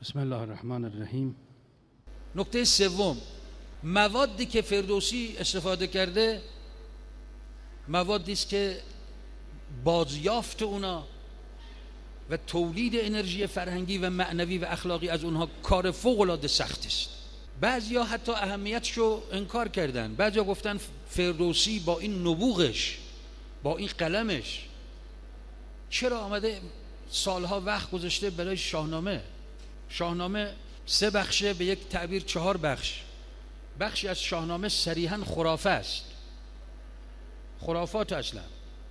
بسم الله الرحمن الرحیم. نکته سوم، موادی که فردوسی استفاده کرده موادی است که بازیافت اونا و تولید انرژی فرهنگی و معنوی و اخلاقی از اونها کار فوق‌العاده سخت است. بعضیا حتی اهمیتشو انکار کردن. بعضیا گفتن فردوسی با این نبوغش، با این قلمش، چرا آمده سالها وقت گذاشته برای شاهنامه؟ شاهنامه 3 بخشه، به یک تعبیر 4 بخش. بخشی از شاهنامه صریحاً خرافه است، خرافات اصلا.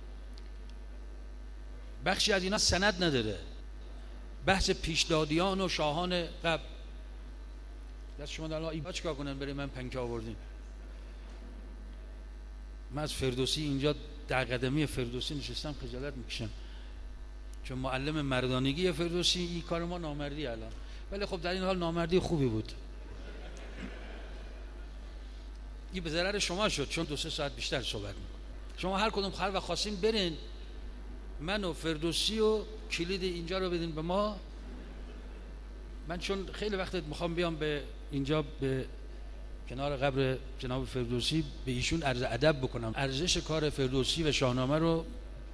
بخشی از اینا سند نداره، بحث پیشدادیان و شاهان قبل. دست شما در این چیکار کنن برای من پنکه آوردین؟ من از فردوسی اینجا در قدمی فردوسی نشستم خجالت میکشم، چون معلم مردانگی فردوسی این کار ما نامردی الان، ولی خب در این حال نامردی خوبی بود. این به ضرر شما شد چون 2-3 ساعت بیشتر صحبت میکنم. شما هر کدوم خر و خواستین برین، من و فردوسی و کلید اینجا رو بدین به ما. من چون خیلی وقت میخوام بیام به اینجا به کنار قبر جناب فردوسی به ایشون عرض ادب بکنم. ارزش کار فردوسی و شاهنامه رو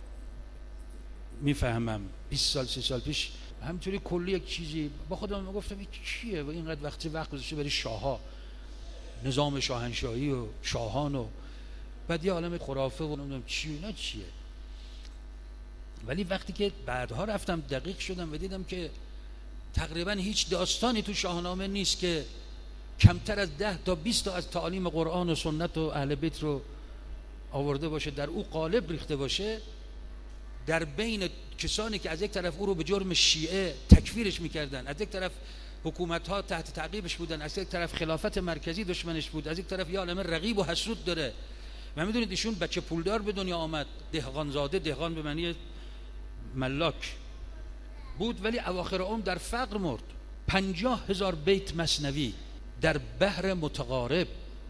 میفهمم. 20 سال 30 سال پیش همینطوری کلی یک چیزی با خودم گفتم این چیه و اینقدر وقت گذاشته برای شاه‌ها، نظام شاهنشاهی و شاهان، و بعد یه عالم خرافه و نمیدونم چی نه چیه. ولی وقتی که بعدها رفتم دقیق شدم و دیدم که تقریبا هیچ داستانی تو شاهنامه نیست که کمتر از 10 تا 20 تا از تعالیم قرآن و سنت و اهل بیت رو آورده باشه، در او قالب ریخته باشه، در بین کسانی که از یک طرف او رو به جرم شیعه تکفیرش میکردن، از یک طرف حکومت‌ها تحت تعقیبش بودن، از یک طرف خلافت مرکزی دشمنش بود، از یک طرف یه عالمه رقیب و حسود داره. و میدونید ایشون بچه پولدار به دنیا آمد، دهقانزاده، دهقان به معنی ملاک بود، ولی اواخر عمر در فقر مرد. 50,000 بیت مثنوی در بحر متقارب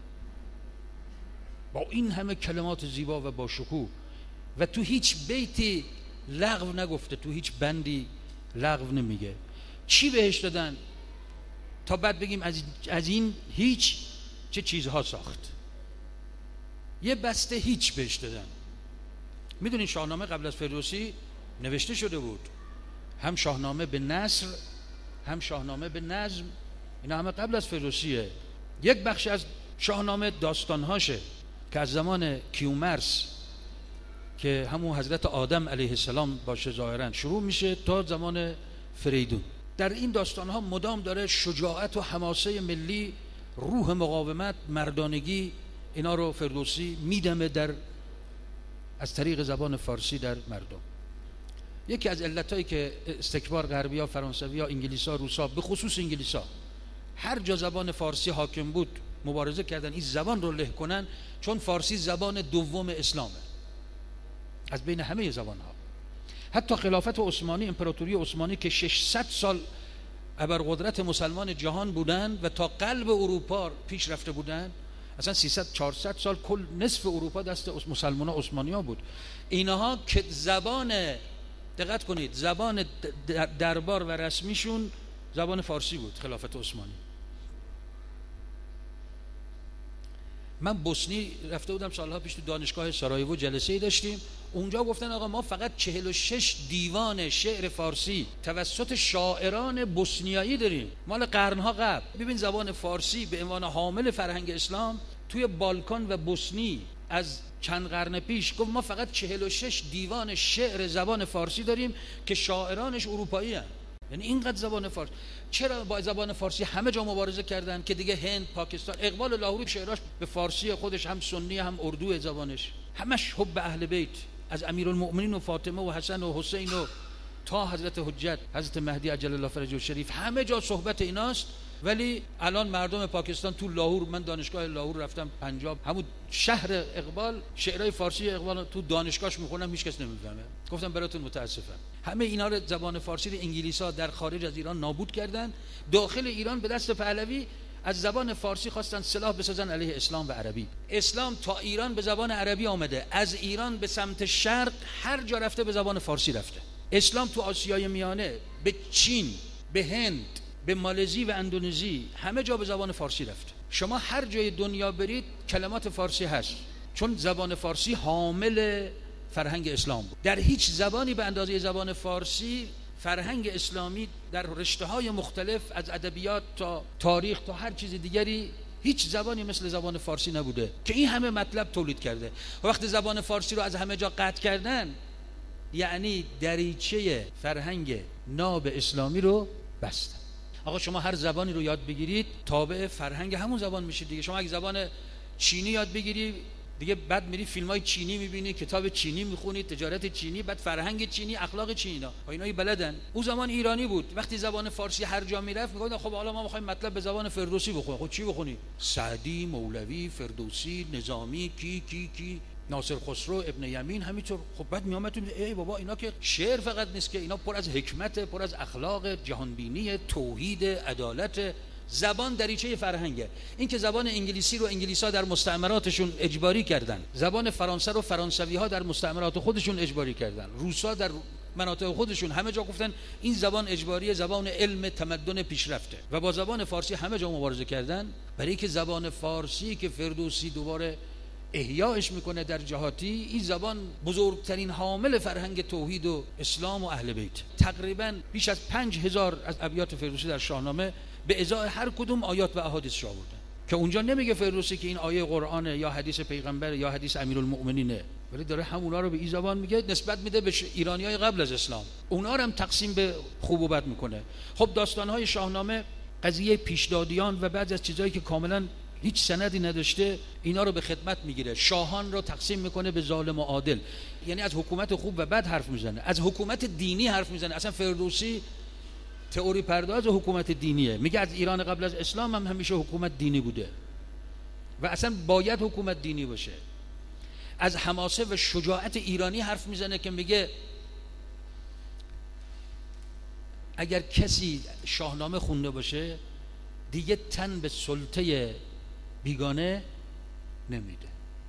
با این همه کلمات زیبا و با شکوه، و تو هیچ بیتی لغو نگفته، تو هیچ بندی لغو نمیگه. چی بهش دادن تا بعد بگیم از این هیچ چه چیزها ساخت؟ یه بسته هیچ بهش دادن. میدونین شاهنامه قبل از فردوسی نوشته شده بود، هم شاهنامه به نثر هم شاهنامه به نظم، اینا همه قبل از فردوسیه. یک بخش از شاهنامه داستانهاشه که از زمان کیومرث که همون حضرت آدم علیه السلام باشه ظاهرا شروع میشه تا زمان فریدون. در این داستانها مدام داره شجاعت و حماسه ملی، روح مقاومت، مردانگی، اینا رو فردوسی میدمه از طریق زبان فارسی در مردم. یکی از علتایی که استکبار غربی‌ها، فرانسوی‌ها، انگلیس‌ها، روس‌ها، به خصوص انگلیس‌ها، هر جا زبان فارسی حاکم بود مبارزه کردن این زبان رو له کنن، چون فارسی زبان دوم اسلامه از بین همه زبان‌ها. حتی خلافت عثمانی، امپراتوری عثمانی که 600 سال ابرقدرت مسلمان جهان بودن و تا قلب اروپا پیش رفته بودن، اصلا 300-400 سال کل نصف اروپا دست مسلمان‌ها عثمانی‌ها بود. اینها که زبان، دقت کنید، زبان دربار و رسمیشون زبان فارسی بود، خلافت عثمانی. من بوسنی رفته بودم سالها پیش، تو دانشگاه سارایوو جلسه‌ای داشتیم، اونجا گفتن آقا ما فقط 46 دیوان شعر فارسی توسط شاعران بوسنیایی داریم، مال قرنها قبل. ببین زبان فارسی به عنوان حامل فرهنگ اسلام توی بالکان و بوسنی از چند قرن پیش گفت ما فقط 46 دیوان شعر زبان فارسی داریم که شاعرانش اروپایی هستند. یعنی اینقدر زبان فارسی. چرا با زبان فارسی همه جا مبارزه کردن که دیگه هند، پاکستان، اقبال لاهوری شعراش به فارسی خودش هم سنی هم اردو زبانش، همش حب اهل بیت، از امیرالمؤمنین و فاطمه و حسن و حسین و تا حضرت حجت، حضرت مهدی عجل الله فرجه الشریف، همه جا صحبت ایناست. ولی الان مردم پاکستان تو لاهور، من دانشگاه لاهور رفتم، پنجاب، همون شهر اقبال، شعرهای فارسی اقبال تو دانشگاهش میخونم، هیچ کس نمیفهمه. گفتم براتون متاسفم. همه اینا رو زبان فارسی رو انگلیس‌ها در خارج از ایران نابود کردن، داخل ایران به دست پهلوی از زبان فارسی خواستن سلاح بسازن علیه اسلام و عربی. اسلام تا ایران به زبان عربی آمده، از ایران به سمت شرق هر جا رفته به زبان فارسی رفته. اسلام تو آسیای میانه، به چین، به هند، به مالزی و اندونزی همه جا به زبان فارسی رفته. شما هر جای دنیا برید کلمات فارسی هست، چون زبان فارسی حامل فرهنگ اسلام بود. در هیچ زبانی به اندازه زبان فارسی فرهنگ اسلامی در رشته‌های مختلف از ادبیات تا تاریخ تا هر چیز دیگری هیچ زبانی مثل زبان فارسی نبوده که این همه مطلب تولید کرده. وقتی زبان فارسی رو از همه جا قطع کردن، یعنی دریچه فرهنگ ناب اسلامی رو بستن. آقا شما هر زبانی رو یاد بگیرید تابع فرهنگ همون زبان میشید دیگه. شما اگه زبان چینی یاد بگیری دیگه بعد میری فیلمای چینی میبینی، کتاب چینی میخونی، تجارت چینی، بعد فرهنگ چینی، اخلاق چینی‌ها، اینا بلدن. اون زمان ایرانی بود، وقتی زبان فارسی هر جا میرفت میگفتن خب حالا ما میخوایم مطلب به زبان فردوسی بخونیم. خب چی بخونی؟ سعدی، مولوی، فردوسی، نظامی، کی ناصر خسرو، ابن یمین، همینطور. خب بعد میامد تو ای بابا اینا که شعر فقط نیست که، اینا پر از حکمت، پر از اخلاق، جهانبینی، توحید، عدالت. زبان دریچه فرهنگه. این که زبان انگلیسی رو انگلیسا در مستعمراتشون اجباری کردن، زبان فرانسه رو فرانسوی‌ها در مستعمرات خودشون اجباری کردن، روسا در مناطق خودشون همه جا گفتن این زبان اجباریه، زبان علم، تمدن، پیشرفته، و با زبان فارسی همه جا مبارزه کردن. برای که زبان فارسی که فردوسی دوباره احیاش میکنه در جهاتی، این زبان بزرگترین حامل فرهنگ توحید و اسلام و اهل بیت. تقریبا بیش از 5000 از ابیات فردوسی در شاهنامه به ازای هر کدوم آیات و احادیث آوردن که اونجا نمیگه فردوسی که این آیه قرآنه یا حدیث پیغمبر یا حدیث امیرالمؤمنینه، ولی داره همونا رو به این زبان میگه، نسبت میده به ایرانیای قبل از اسلام، اونا رو هم تقسیم به خوب و بد میکنه. خب داستانهای شاهنامه، قضیه پیشدادیان و بعضی از چیزایی که کاملا هیچ سندی نداشته، اینا رو به خدمت میگیره. شاهان رو تقسیم میکنه به ظالم و عادل، یعنی از حکومت خوب و بد حرف میزنه، از حکومت دینی حرف میزنه. اصلا فردوسی تئوری پرداز حکومت دینیه، میگه از ایران قبل از اسلام هم همیشه حکومت دینی بوده و اصلا باید حکومت دینی باشه. از حماسه و شجاعت ایرانی حرف میزنه که میگه اگر کسی شاهنامه خونده باشه دیگه تن به سلطه بیگانه نمیده.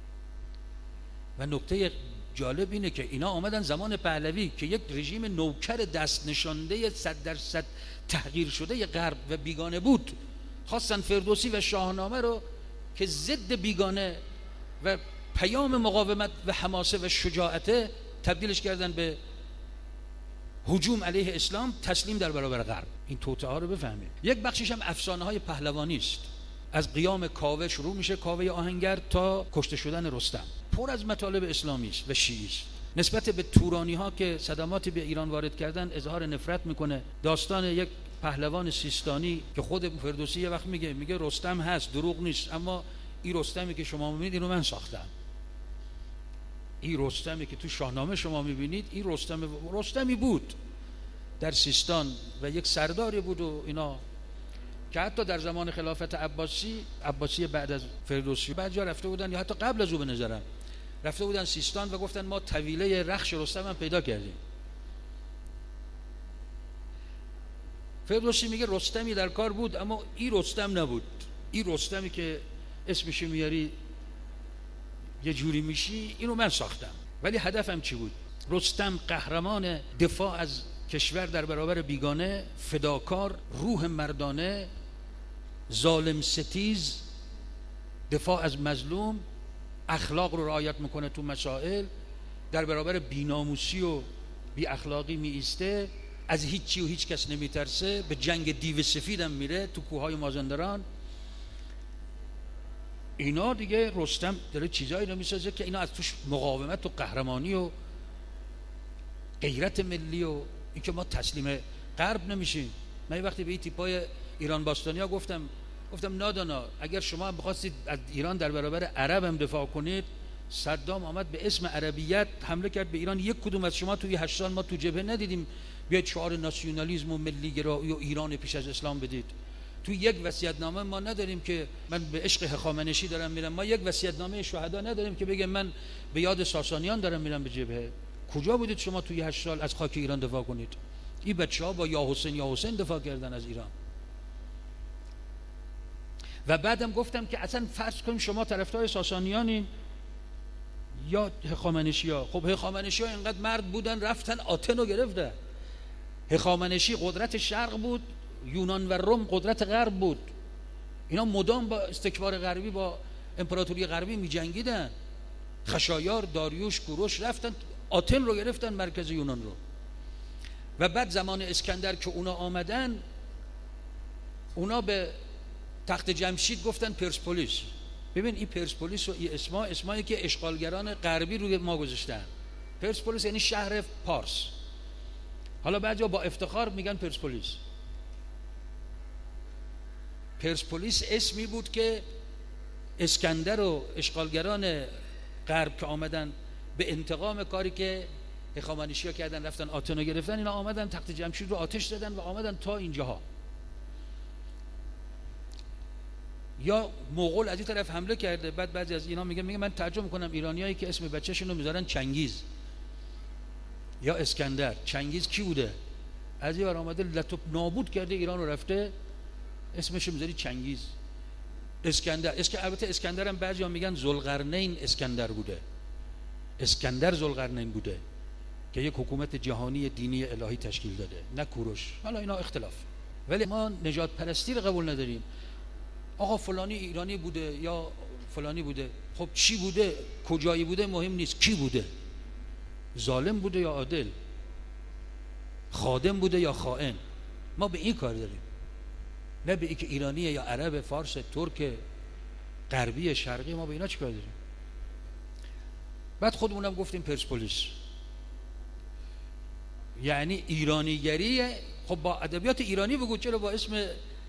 و نکته جالب اینه که اینا آمدن زمان پهلوی که یک رژیم نوکر دست نشانده 100% تحقیر شده غرب و بیگانه بود، خواستن فردوسی و شاهنامه رو که ضد بیگانه و پیام مقاومت و حماسه و شجاعت تبدیلش کردن به هجوم علیه اسلام، تسلیم در برابر غرب. این توطئه ها رو بفهمید. یک بخشش هم افسانه های پهلوانی است. از قیام کاوه شروع میشه، کاوه آهنگر، تا کشته شدن رستم، پر از مطالب اسلامی است و شیعی است. نسبت به تورانی ها که صدماتی به ایران وارد کردن اظهار نفرت میکنه. داستان یک پهلوان سیستانی که خود فردوسی یه وقت میگه رستم هست، دروغ نیست، اما این رستمی که شما میبینید اینو من ساختم. این رستمی که تو شاهنامه شما میبینید این رستمی بود در سیستان و یک سرداری بود و اینا، که حتی در زمان خلافت عباسی بعد از فردوسی بعد جا رفته بودن، یا حتی قبل از او به نظرم رفته بودن سیستان و گفتن ما طویله رخش رستم هم پیدا کردیم. فردوسی میگه رستمی در کار بود اما این رستم نبود. این رستمی که اسمش میاری یه جوری میشی، اینو من ساختم. ولی هدفم چی بود؟ رستم قهرمان، دفاع از کشور در برابر بیگانه، فداکار، روح مردانه، ظالم ستیز، دفاع از مظلوم، اخلاق رو رعایت میکنه تو مسائل، در برابر بیناموسی و بی اخلاقی می ایسته، از هیچی و هیچ کس نمیترسه، به جنگ دیو سفید هم میره تو کوههای مازندران. اینا دیگه رستم داره چیزایی رو میسازه که اینا از توش مقاومت و قهرمانی و غیرت ملی و اینکه ما تسلیم غرب نمیشیم. من وقتی به این تیپای ایران باستانیا گفتم نادانا، اگر شما هم بخواستید از ایران در برابر عرب هم دفاع کنید، صدام آمد به اسم عربیت حمله کرد به ایران، یک کدوم از شما توی 8 سال ما تو جبهه ندیدیم بیاید شعار ناسیونالیسم و ملی گرایی و ایران پیش از اسلام بدید. تو یک وصیت‌نامه ما نداریم که من به عشق هخامنشی دارم میرم، ما یک وصیت‌نامه شهدا نداریم که بگم من به یاد ساسانیان دارم میرم به جبهه. کجا بودید شما توی 8 سال از خاک ایران دفاع کنید؟ این بچه‌ها با یا حسین دفاع کردن از ایران. و بعدم گفتم که اصلا فرض کنیم شما طرفدار ساسانیانین یا هخامنشی‌ها. خب هخامنشی‌ها اینقدر مرد بودن رفتن آتن رو گرفتن. هخامنشی قدرت شرق بود یونان و روم قدرت غرب بود. اینا مدام با استکبار غربی، با امپراتوری غربی می جنگیدن. خشایار، داریوش، کوروش رفتن آتن رو گرفتن، مرکز یونان رو. و بعد زمان اسکندر که اونا آمدن، اونا به تخت جمشید گفتن پرسپولیس. ببین این پرسپولیس و این اسمایی که اشغالگران غربی روی ما گذاشتن. پرسپولیس یعنی شهر پارس. حالا بعضیا با افتخار میگن پرسپولیس. پرسپولیس اسمی بود که اسکندر و اشغالگران غرب که آمدن به انتقام کاری که هخامنشی‌ها کردن، رفتن آتن رو گرفتن، اینا آمدن تخت جمشید رو آتش زدن و آمدن تا اینجاها. یا مغول از این طرف حمله کرده، بعد بعضی از اینا میگه من ترجمه میکنم، ایرانیایی که اسم بچه‌شون رو میذارن چنگیز یا اسکندر. چنگیز کی بوده؟ از این ور آمده لطف نابود کرده ایران رو، رفته اسمش رو میذاری چنگیز. اسکندر البته اسکندر هم بعضیا میگن ذوالقرنین اسکندر بوده. اسکندر ذوالقرنین بوده که یک حکومت جهانی دینی الهی تشکیل داده، نه کوروش. حالا اینا اختلاف، ولی ما نجات پرستی رو قبول نداریم. آقا فلانی ایرانی بوده یا فلانی بوده، خب چی بوده، کجایی بوده مهم نیست، کی بوده، ظالم بوده یا عادل، خادم بوده یا خائن. ما به این کار داریم، نه به اینکه ایرانیه یا عرب، فارس، ترک، غربی، شرقی. ما به اینا چیکار داریم؟ بعد خودمونم گفتیم پرسپولیس یعنی ایرانیگری. خب با ادبیات ایرانی بگو، چرا با اسم،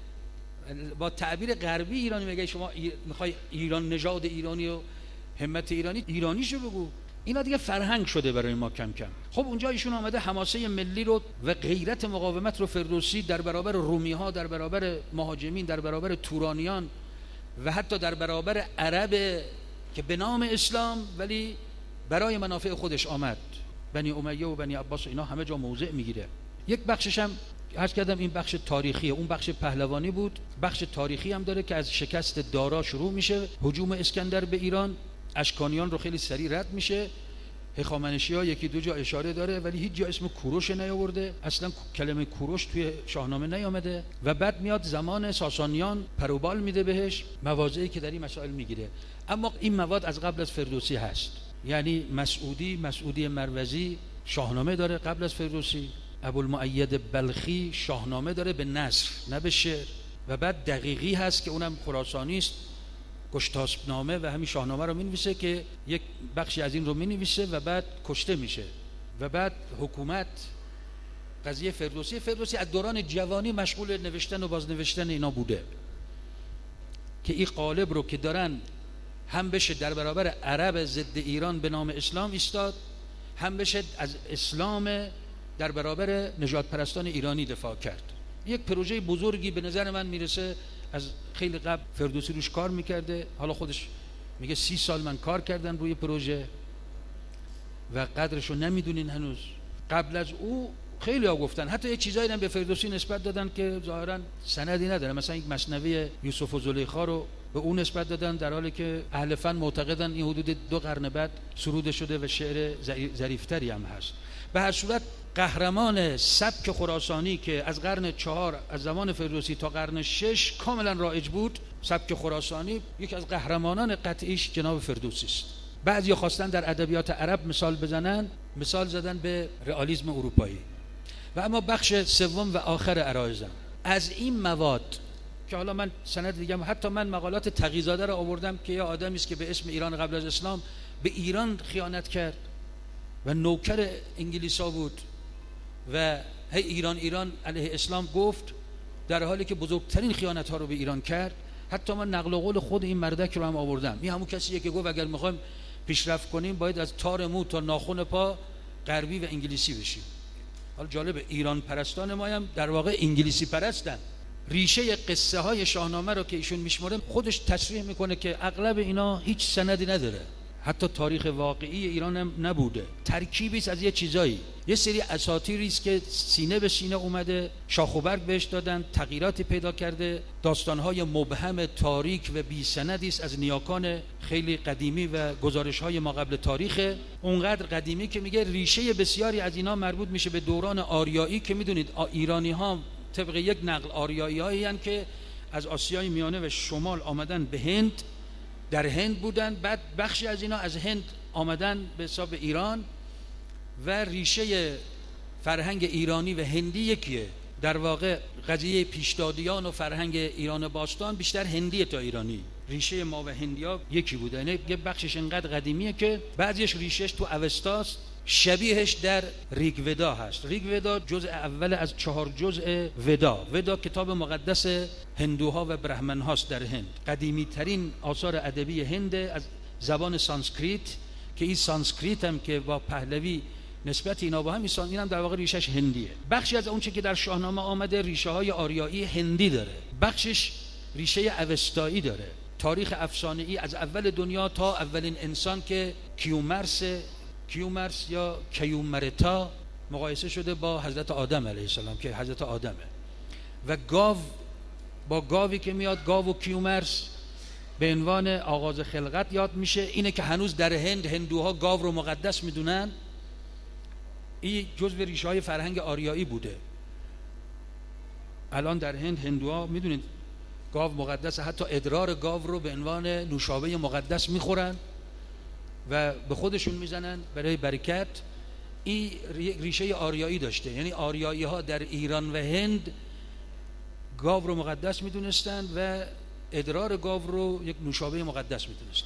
با تعبیر غربی ایرانی میگه؟ شما میخوای ایران، نژاد ایرانی و همت ایرانی، ایرانیشو بگو. اینا دیگه فرهنگ شده برای ما کم کم. خب اونجا ایشون آمده حماسه ملی رو و غیرت مقاومت رو فردوسی در برابر رومی ها، در برابر مهاجمین، در برابر تورانیان و حتی در برابر عرب که به نام اسلام ولی برای منافع خودش آمد، بنی امیه و بنی عباس، اینا همه جا موضع میگیره. یک بخشش هم عرض کردم این بخش تاریخیه، اون بخش پهلوانی بود. بخش تاریخی هم داره که از شکست دارا شروع میشه، هجوم اسکندر به ایران، اشکانیان رو خیلی سریع رد میشه. هخامنشی‌ها یکی دو جا اشاره داره ولی هیچ جا اسم کوروش نیاورده، اصلا کلمه کوروش توی شاهنامه نیامده. و بعد میاد زمان ساسانیان پروبال میده بهش، مواضعی که در این مسائل میگیره. اما این مواد از قبل از فردوسی هست، یعنی مسعودی مروزی شاهنامه داره قبل از فردوسی، ابوالمؤید بلخی شاهنامه داره به نثر نه به شعر، و بعد دقیقی هست که اونم خراسانی است، گشتاسب نامه و همین شاهنامه رو می‌نویسه که یک بخشی از این رو می‌نویسه و بعد کشته میشه. و بعد حکومت، قضیه فردوسی از دوران جوانی مشغول نوشتن و بازنوشتن اینا بوده که این قالب رو که دارن هم بشه در برابر عرب ضد ایران به نام اسلام ایستاد، هم بشه از اسلام در برابر نجات پرستان ایرانی دفاع کرد. یک پروژه بزرگی به نظر من میرسه، از خیلی قبل فردوسی روش کار میکرده. حالا خودش میگه 30 سال من کار کردن روی پروژه و قدرشو نمیدونین هنوز. قبل از او خیلی ها گفتن، حتی یک چیزایی هم به فردوسی نسبت دادن که ظاهرا سندی نداره، مثلا یک مثنوی یوسف و زلیخا رو به اون نسبت دادن، در حالی که اهل فن معتقدن این حدود 2 قرن بعد سروده شده و شعر ظریفتری هم هست. به هر صورت قهرمان سبک خراسانی که از قرن 4 از زمان فردوسی تا قرن 6 کاملا رایج بود، سبک خراسانی، یکی از قهرمانان قطعیش جناب فردوسی است. بعضی خواستن در ادبیات عرب مثال بزنن، مثال زدن به رئالیسم اروپایی. و اما بخش سوم و آخر عرایزم از این مواد که حالا من سند دیگه، حتی من مقالات تقی‌زاده رو آوردم که یه آدمی است که به اسم ایران قبل از اسلام به ایران خیانت کرد و نوکر انگلیسا بود و هی ایران علیه اسلام گفت، در حالی که بزرگترین خیانت ها رو به ایران کرد. حتی من نقل قول خود این مردک رو هم آوردم. این همون کسیه که گفت اگر میخوایم پیشرفت کنیم باید از تار مو تا ناخن پا غربی و انگلیسی بشیم. حالا جالب، ایران پرستان ما هم در واقع انگلیسی پرستن. ریشه قصه های شاهنامه رو که ایشون میشماره خودش تصریح میکنه که اغلب اینا هیچ سندی نداره، حتی تاریخ واقعی ایران هم نبوده، ترکیبی است از یه چیزایی، یه سری اساطیری است که سینه به سینه اومده، شاخ و برگ بهش دادن، تغییراتی پیدا کرده، داستانهای مبهم تاریک و بی سندی است از نیاکان خیلی قدیمی و گزارش‌های ما قبل تاریخ، اونقدر قدیمی که میگه ریشه بسیاری از اینا مربوط میشه به دوران آریایی که میدونید ایرانی‌ها طبق یک نقل آریایی‌هایی هستند که از آسیای میانه و شمال آمدن به هند، در هند بودن، بعد بخشی از اینا از هند آمدن به حساب ایران و ریشه فرهنگ ایرانی و هندی یکیه. در واقع قضیه پیشدادیان و فرهنگ ایران باستان بیشتر هندیه تا ایرانی. ریشه ما و هندیا یکی بوده. یعنی یه بخشش انقدر قدیمیه که بعضیش ریشش تو اوستاست، شبیهش در ریگ ودا هست. ریگ ودا جزء اول از 4 جزء ودا. ودا کتاب مقدس هندوها و برهمن هاست در هند. قدیمی ترین آثار ادبی هند از زبان سانسکریت که این سانسکریت هم که با پهلوی نسبت اینا با هم این هم در واقع ریشش هندیه. بخشی از اون چه که در شاهنامه آمده ریشه های آریایی هندی داره، بخشش ریشه اوستایی داره. تاریخ افسانه ای از اول دنیا تا اولین انسان که کیومرس یا کیومرتا مقایسه شده با حضرت آدم علیه السلام که حضرت آدمه و گاو با گاوی که میاد، گاو و کیومرس به عنوان آغاز خلقت یاد میشه. اینه که هنوز در هندوها گاو رو مقدس میدونن. این جزء ریشه های فرهنگ آریایی بوده. الان در هندوها میدونید گاو مقدسه، حتی ادرار گاو رو به عنوان نوشابه مقدس میخورن و به خودشون میزنن برای برکت. این ریشه آریایی داشته، یعنی آریایی ها در ایران و هند گاو رو مقدس میدونستند و ادرار گاو رو یک نوشابه مقدس میدونستند.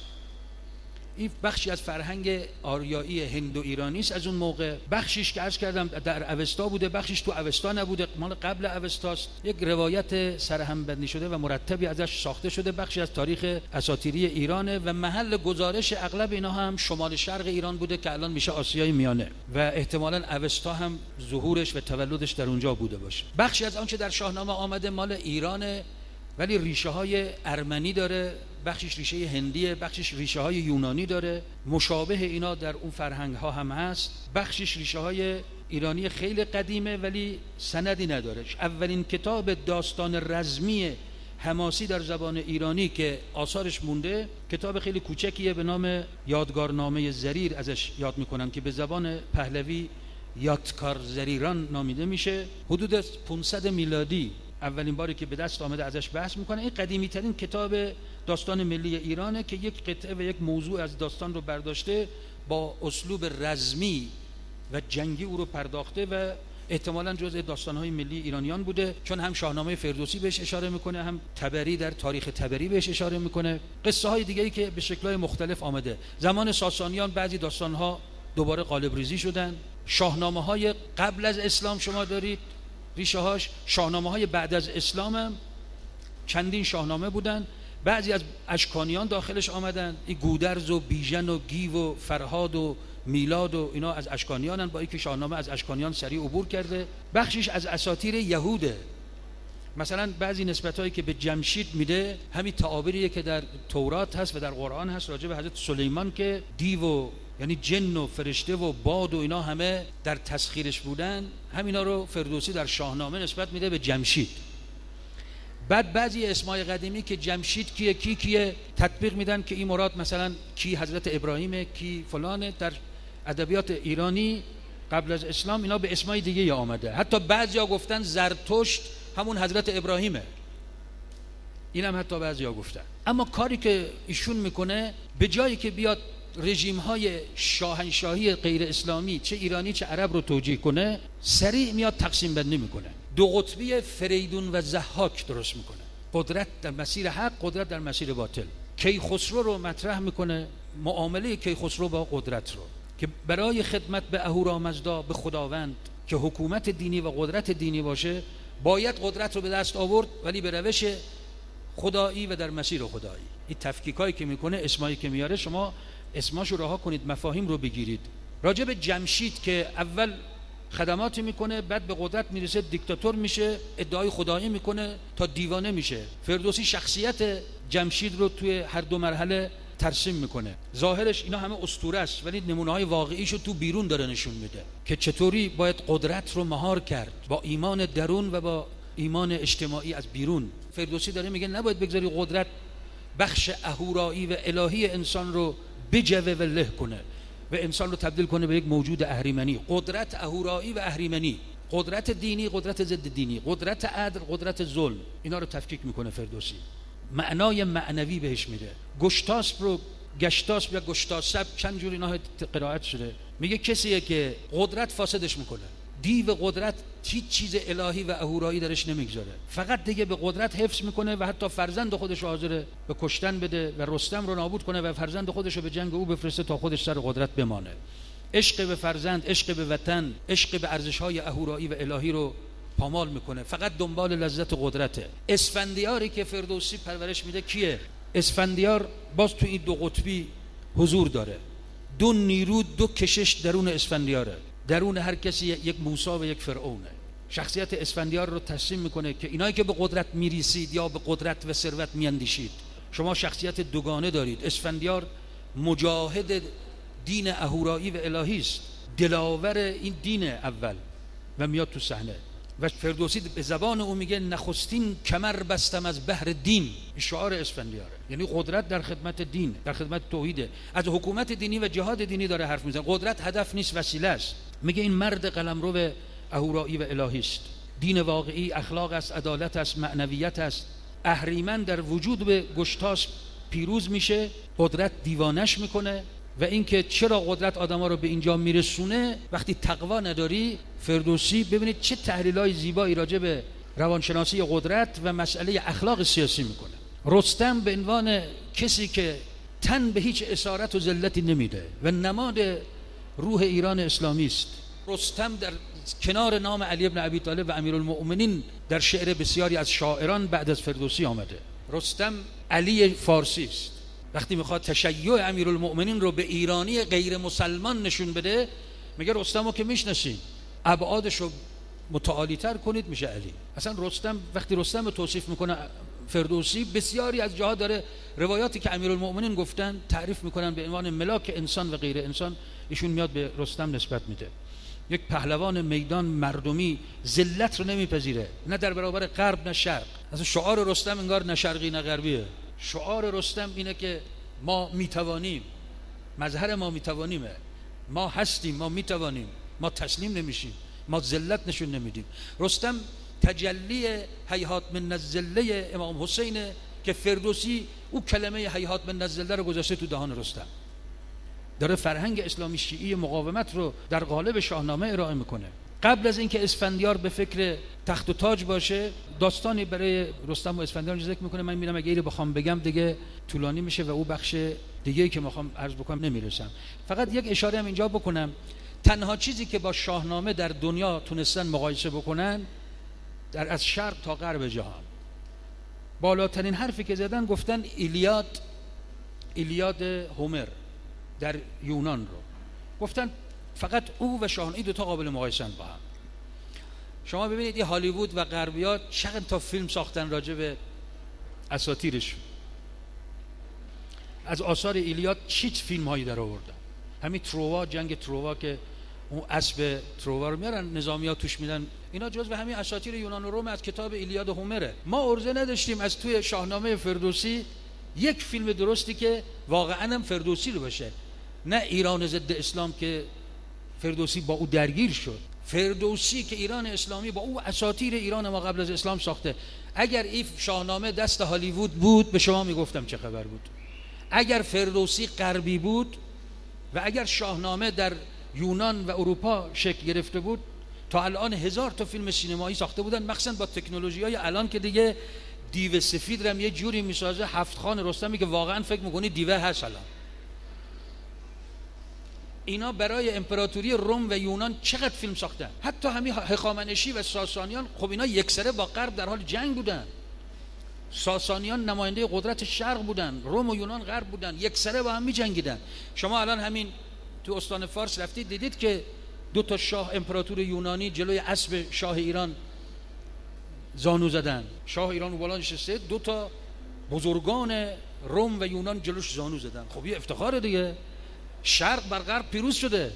این بخشی از فرهنگ آریایی هندو ایرانی است. از اون موقع بخشیش که عرض کردم در اوستا بوده، بخشیش تو اوستا نبوده، مال قبل اوستاست. یک روایت سرهم بندی شده و مرتبی ازش ساخته شده. بخشی از تاریخ اساطیری ایرانه و محل گزارش اغلب اینا هم شمال شرق ایران بوده که الان میشه آسیای میانه و احتمالاً اوستا هم ظهورش و تولدش در اونجا بوده باشه. بخشی از آنچه در شاهنامه آمده مال ایرانه ولی ریشه های ارمنی داره، بخشش ریشه هندیه، بخشش ریشه های یونانی داره، مشابه اینا در اون فرهنگ ها هم هست. بخشش ریشه های ایرانی خیلی قدیمه ولی سندی نداره. اولین کتاب داستان رزمی حماسی در زبان ایرانی که آثارش مونده کتاب خیلی کوچکیه به نام یادگارنامه زریر ازش یاد میکنن که به زبان پهلوی یادکار زریران نامیده میشه. حدود 500 میلادی اولین باری که به دست آمده ازش بحث میکنه. این قدیمی ترین کتاب داستان ملی ایرانه که یک قطعه و یک موضوع از داستان رو برداشته با اسلوب رزمی و جنگی او رو پرداخته و احتمالاً جزء داستان‌های ملی ایرانیان بوده، چون هم شاهنامه فردوسی بهش اشاره میکنه، هم تبری در تاریخ تبری بهش اشاره میکنه. قصه های دیگه‌ای که به شکل‌های مختلف آمده. زمان ساسانیان بعضی داستان‌ها دوباره قالب ریزی شدن. شاهنامه‌های قبل از اسلام شما دارید ریشه هاش، شاهنامه‌های بعد از اسلام هم چندین شاهنامه بودن. بعضی از اشکانیان داخلش آمدن. این گودرز و بیژن و گیو و فرهاد و میلاد و اینا از اشکانیانن، با اینکه شاهنامه از اشکانیان سریع عبور کرده. بخشش از اساطیر یهوده. مثلا بعضی نسبتایی که به جمشید میده همین تعابیریه که در تورات هست و در قرآن هست راجع به حضرت سلیمان که دیو و یعنی جن و فرشته و باد و اینا همه در تسخیرش بودن. همینا رو فردوسی در شاهنامه نسبت میده به جمشید. بعد بعضی اسمای قدیمی که جمشید کیه کیه تطبیق میدن که این مراد مثلا کی حضرت ابراهیمه کی فلانه. در ادبیات ایرانی قبل از اسلام اینا به اسمای دیگه آمده. حتی بعضیا گفتن زرتشت همون حضرت ابراهیمه. اینم حتی بعضیا گفتن. اما کاری که ایشون میکنه به جایی که بیاد رژیم های شاهنشاهی غیر اسلامی چه ایرانی چه عرب رو توجیه کنه، سریع میاد تقسیم بندی میکنه. دو قطبی فریدون و ضحاک درست میکنه. قدرت در مسیر حق، قدرت در مسیر باطل. کیخسرو رو مطرح میکنه، معامله کیخسرو با قدرت رو که برای خدمت به اهورامزدا به خداوند که حکومت دینی و قدرت دینی باشه باید قدرت رو به دست آورد ولی به روش خدایی و در مسیر خدایی. این تفکیکایی که میکنه، اسمایی که میاره، شما اسماشو رها کنید، مفاهیم رو بگیرید. راجع به جمشید که اول خدماتی میکنه بعد به قدرت میرسه دیکتاتور میشه، ادعای خدایی میکنه تا دیوانه میشه. فردوسی شخصیت جمشید رو توی هر دو مرحله ترسیم میکنه. ظاهرش اینا همه اسطوره است ولی نمونه‌های واقعیشو تو بیرون داره نشون میده که چطوری باید قدرت رو مهار کرد با ایمان درون و با ایمان اجتماعی از بیرون. فردوسی داره میگه نباید بگذاری قدرت بخش اهورایی و الهی انسان رو بجوه و له کنه و انسان رو تبدیل کنه به یک موجود اهریمنی. قدرت اهورایی و اهریمنی قدرت دینی، قدرت ضد دینی، قدرت عدل، قدرت ظلم، اینا رو تفکیک میکنه فردوسی. معنای معنوی بهش میده. گشتاسپ رو گشتاسپ یا گشتاسپ چند جور اینا قرائت شده، میگه کسیه که قدرت فاسدش میکنه. دیو قدرت هیچ چیز الهی و اهورایی درش نمیگذاره، فقط دیگه به قدرت حفظ میکنه و حتی فرزند خودش رو حاضره به کشتن بده و رستم رو نابود کنه و فرزند خودش رو به جنگ او بفرسته تا خودش سر قدرت بمانه. عشق به فرزند، عشق به وطن، عشق به ارزش‌های اهورایی و الهی رو پامال میکنه، فقط دنبال لذت قدرته. اسفندیاری که فردوسی پرورش میده کیه؟ اسفندیار باز تو این دو قطبی حضور داره. دو نیرو، دو کشش درون اسفندیاره. درون هر کسی یک موسی و یک فرعونه. شخصیت اسفندیار رو تسلیم میکنه که اینایی که به قدرت میریسید یا به قدرت و ثروت میاندیشید، شما شخصیت دوگانه دارید. اسفندیار مجاهد دین اهورایی و الهی است، دلاور این دین اول و میاد تو صحنه. و فردوسی به زبان او میگه نخستین کمر بستم از بحر دین. شعار اسفندیاره، یعنی قدرت در خدمت دین، در خدمت توحیده. از حکومت دینی و جهاد دینی داره حرف میزنه. قدرت هدف نیست، وسیله است. میگه این مرد قلمرو اهورایی و الهی است. دین واقعی اخلاق است، عدالت است، معنویت است. اهریمن در وجود به گشتاسپ پیروز میشه، قدرت دیوانش میکنه. و اینکه چرا قدرت آدما رو به اینجا میرسونه وقتی تقوا نداری. فردوسی ببینید چه تحلیلای زیبایی راجع به روانشناسی قدرت و مسئله اخلاق سیاسی میکنه. رستم به عنوان کسی که تن به هیچ اسارت و ذلتی نمیده و نماد روح ایران اسلامی است. رستم در کنار نام علی ابن ابی طالب و امیرالمؤمنین در شعر بسیاری از شاعران بعد از فردوسی آمده. رستم علی فارسی است. وقتی میخواد تشیع امیرالمؤمنین رو به ایرانی غیر مسلمان نشون بده، میگه رستم رو که میشناسین، ابعادش رو متعالی تر کنید میشه علی. اصلا رستم، وقتی رستم رو توصیف میکنه فردوسی، بسیاری از جاها داره روایاتی که امیرالمؤمنین گفتن تعریف میکنن به عنوان ملاک انسان و غیر انسان، ایشون میاد به رستم نسبت میده. یک پهلوان میدان مردمی، ذلت رو نمیپذیره، نه در برابر غرب نه شرق. اصلا شعار رستم انگار نه شرقی نه غربیه. شعار رستم اینه که ما میتوانیم، مظهر ما میتوانیمه، ما هستیم، ما میتوانیم، ما تسلیم نمیشیم، ما ذلت نشون نمیدیم. رستم تجلی هیهات من الذله امام حسینه که فردوسی او کلمه هیهات من الذله رو گذاشته تو دهان رستم. داره فرهنگ اسلامی شیعی مقاومت رو در قالب شاهنامه ارائه میکنه. قبل از اینکه اسفندیار به فکر تخت و تاج باشه، داستانی برای رستم و اسفندیار ذکر میکنه. من میرم اگه اینو بخوام بگم دیگه طولانی میشه و او بخش دیگه‌ای که میخوام عرض بکنم نمیرسم. فقط یک اشاره هم اینجا بکنم. تنها چیزی که با شاهنامه در دنیا تونستن مقایسه بکنن در از شرق تا غرب جهان، بالاترین حرفی که زدن گفتن ایلیاد هومر در یونان رو گفتن. فقط او و شاهنامه دو تا قابل مقایسه با هم. شما ببینید این هالیوود و غربیات چقدر تا فیلم ساختن راجع به اساطیرش. از آثار ایلیاد چه فیلم هایی در آوردن. همین تروا، جنگ تروا که اون اسب تروا رو میارن نظامی‌ها توش میدن، اینا جزو همین اساطیر یونان و روم از کتاب ایلیاد هومره. ما ارزه نداشتیم از توی شاهنامه فردوسی یک فیلم درستی که واقعا هم فردوسی رو باشه، نه ایران ضد اسلام که فردوسی با او درگیر شد. فردوسی که ایران اسلامی با او اساطیر ایران ما قبل از اسلام ساخته. اگر این شاهنامه دست هالیوود بود به شما میگفتم چه خبر بود. اگر فردوسی غربی بود و اگر شاهنامه در یونان و اروپا شکل گرفته بود، تا الان 1000 تا فیلم سینمایی ساخته بودن، مخصوصا با تکنولوژی‌های الان که دیگه دیو سفید رو یه جوری میسازه. هفت خان رستمی که واقعا فکر می‌کنی دیوه هست الان. اینا برای امپراتوری روم و یونان چقدر فیلم ساختن. حتی همین هخامنشی و ساسانیان، خب اینا یکسره با غرب در حال جنگ بودن. ساسانیان نماینده قدرت شرق بودن، روم و یونان غرب بودن، یکسره با هم می‌جنگیدن. شما الان همین تو استان فارس رفتید دیدید که دو تا شاه امپراتور یونانی جلوی اسب شاه ایران زانو زدن. شاه ایران بالا نشسته، دو تا بزرگان روم و یونان جلوش زانو زدن. خب یه افتخاره دیگه. شرق بر غرب پیروز شده،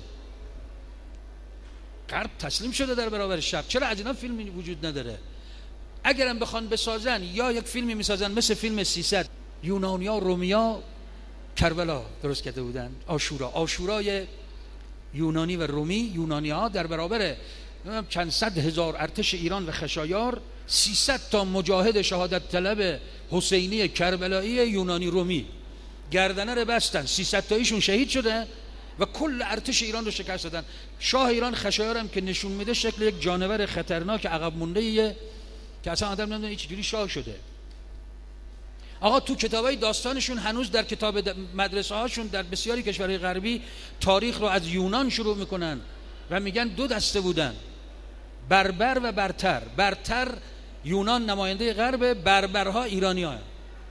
غرب تسلیم شده در برابر شرق. چرا از اینا فیلمی وجود نداره؟ اگرم بخوان بسازن یا یک فیلمی میسازن مثل فیلم 300. یونانیا و رومیا کربلا درست کرده بودن، آشورای یونانی و رومی. یونانی ها در برابر چند صد هزار ارتش ایران و خشایار، 300 تا مجاهد شهادت طلب حسینی کربلایی یونانی رومی گردنه رو بستن، 300 تاییشون شهید شده و کل ارتش ایران رو شکست دادن. شاه ایران خشایار هم که نشون میده شکل یک جانور خطرناک عقب مونده‌ایه که اصلا آدم نمیدونه چجوری شاه شده. آقا تو کتابای داستانشون هنوز در کتاب مدرسه هاشون در بسیاری کشورهای غربی تاریخ رو از یونان شروع میکنن و میگن 2 دسته بودن، بربر و برتر. برتر یونان نماینده غرب، بربرها ایرانی ها.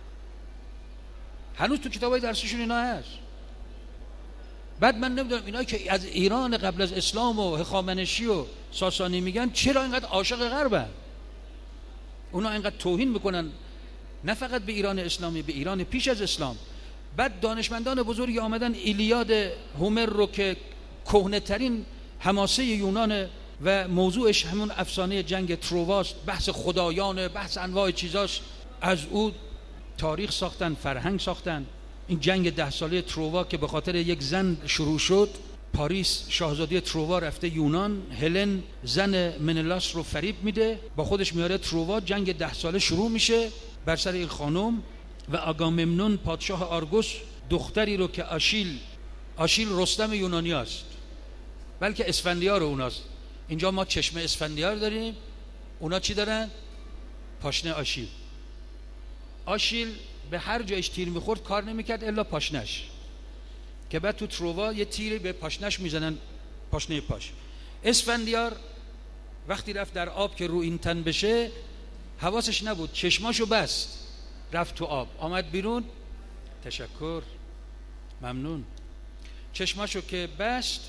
هنوز تو کتابای درسشون اینا هست. بعد من نمیدونم اینا که از ایران قبل از اسلام و هخامنشی و ساسانی میگن چرا اینقدر عاشق غربن؟ اونا اینقدر توهین میکنن نه فقط به ایران اسلامی، به ایران پیش از اسلام. بعد دانشمندان بزرگی آمدن ایلیاد هومر رو که کهنه ترین حماسه یونان و موضوعش همون افسانه جنگ ترواست، بحث خدایان، بحث انواع چیزاست، از او تاریخ ساختن، فرهنگ ساختن. این جنگ 10 ساله تروا که به خاطر یک زن شروع شد، پاریس شاهزاده تروا رفته یونان، هلن زن منلاس رو فریب میده، با خودش میاره تروا، جنگ 10 ساله شروع میشه بر سر این خانم. و آگاممنون پادشاه آرگوس دختری رو که آشیل رستم یونانی است، بلکه اسفندیار اوناست. اینجا ما چشمه اسفندیار داریم، اونا چی دارن؟ پاشنه آشیل. آشیل به هر جایش تیر میخورد کار نمیکرد الا پاشنش، که بعد تو تروا یه تیری به پاشنش میزنن، پاشنه پاش. اسفندیار وقتی رفت در آب که رو این تن بشه حواسش نبود، چشماشو بست، رفت تو آب، آمد بیرون، تشکر، ممنون، چشماشو که بست،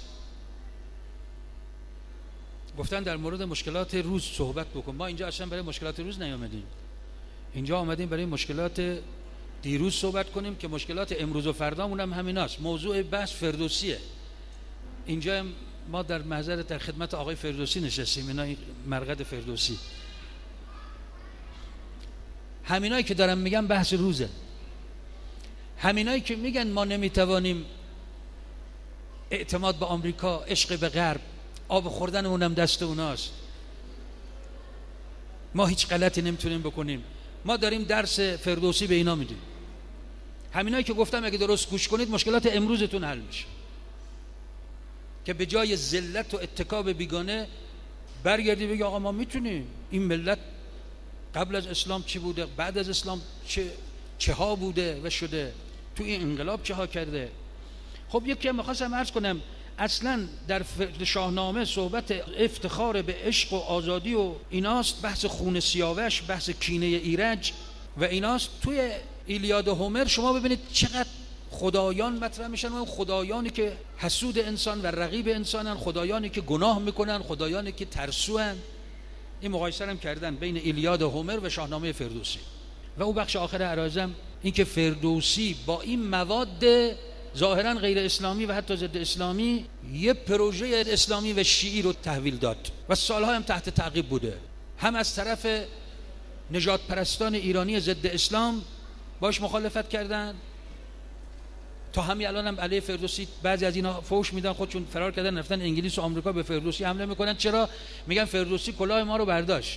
گفتن در مورد مشکلات روز صحبت بکن. ما اینجا اصلا برای مشکلات روز نیامدیم، اینجا آمدیم برای مشکلات دیروز صحبت کنیم که مشکلات امروز و فردامون هم همیناست. موضوع بحث فردوسیه. اینجا ما در محضر در خدمت آقای فردوسی نشستیم، اینا مرقد فردوسی. همینایی که دارم میگم بحث روزه. همینایی که میگن ما نمیتوانیم اعتماد به آمریکا، عشق به غرب، آب خوردنمون هم دست اوناست، ما هیچ غلطی نمیتونیم بکنیم، ما داریم درس فردوسی به اینا میدیم. همینایی که گفتم اگه درست گوش کنید مشکلات امروزتون حل میشه، که به جای ذلت و اتکا به بیگانه برگردی بگی آقا ما میتونیم. این ملت قبل از اسلام چی بوده، بعد از اسلام چه ها بوده و شده، تو این انقلاب چه ها کرده. خب یکی هم می‌خواستم عرض کنم، اصلا در شاهنامه صحبت افتخار به عشق و آزادی و ایناست، بحث خون سیاوش، بحث کینه ایرج و ایناست. توی ایلیاد و هومر شما ببینید چقدر خدایان مطرح میشن، و اون خدایانی که حسود انسان و رقیب انسانن، خدایانی که گناه میکنن، خدایانی که ترسوان. این مقایسه هم کردن بین ایلیاد و هومر و شاهنامه فردوسی. و اون بخش آخر عرایزم این که فردوسی با این مواد ظاهرا غیر اسلامی و حتی ضد اسلامی یه پروژه اسلامی و شیعی رو تحویل داد و سالها هم تحت تعقیب بوده، هم از طرف نجات پرستان ایرانی ضد اسلام باش مخالفت کردن، تا همین الان هم علیه فردوسی بعضی از اینا فوش میدن، خودشون فرار کردن رفتن انگلیس و آمریکا به فردوسی حمله میکنن. چرا؟ میگن فردوسی کلاه ما رو برداشت،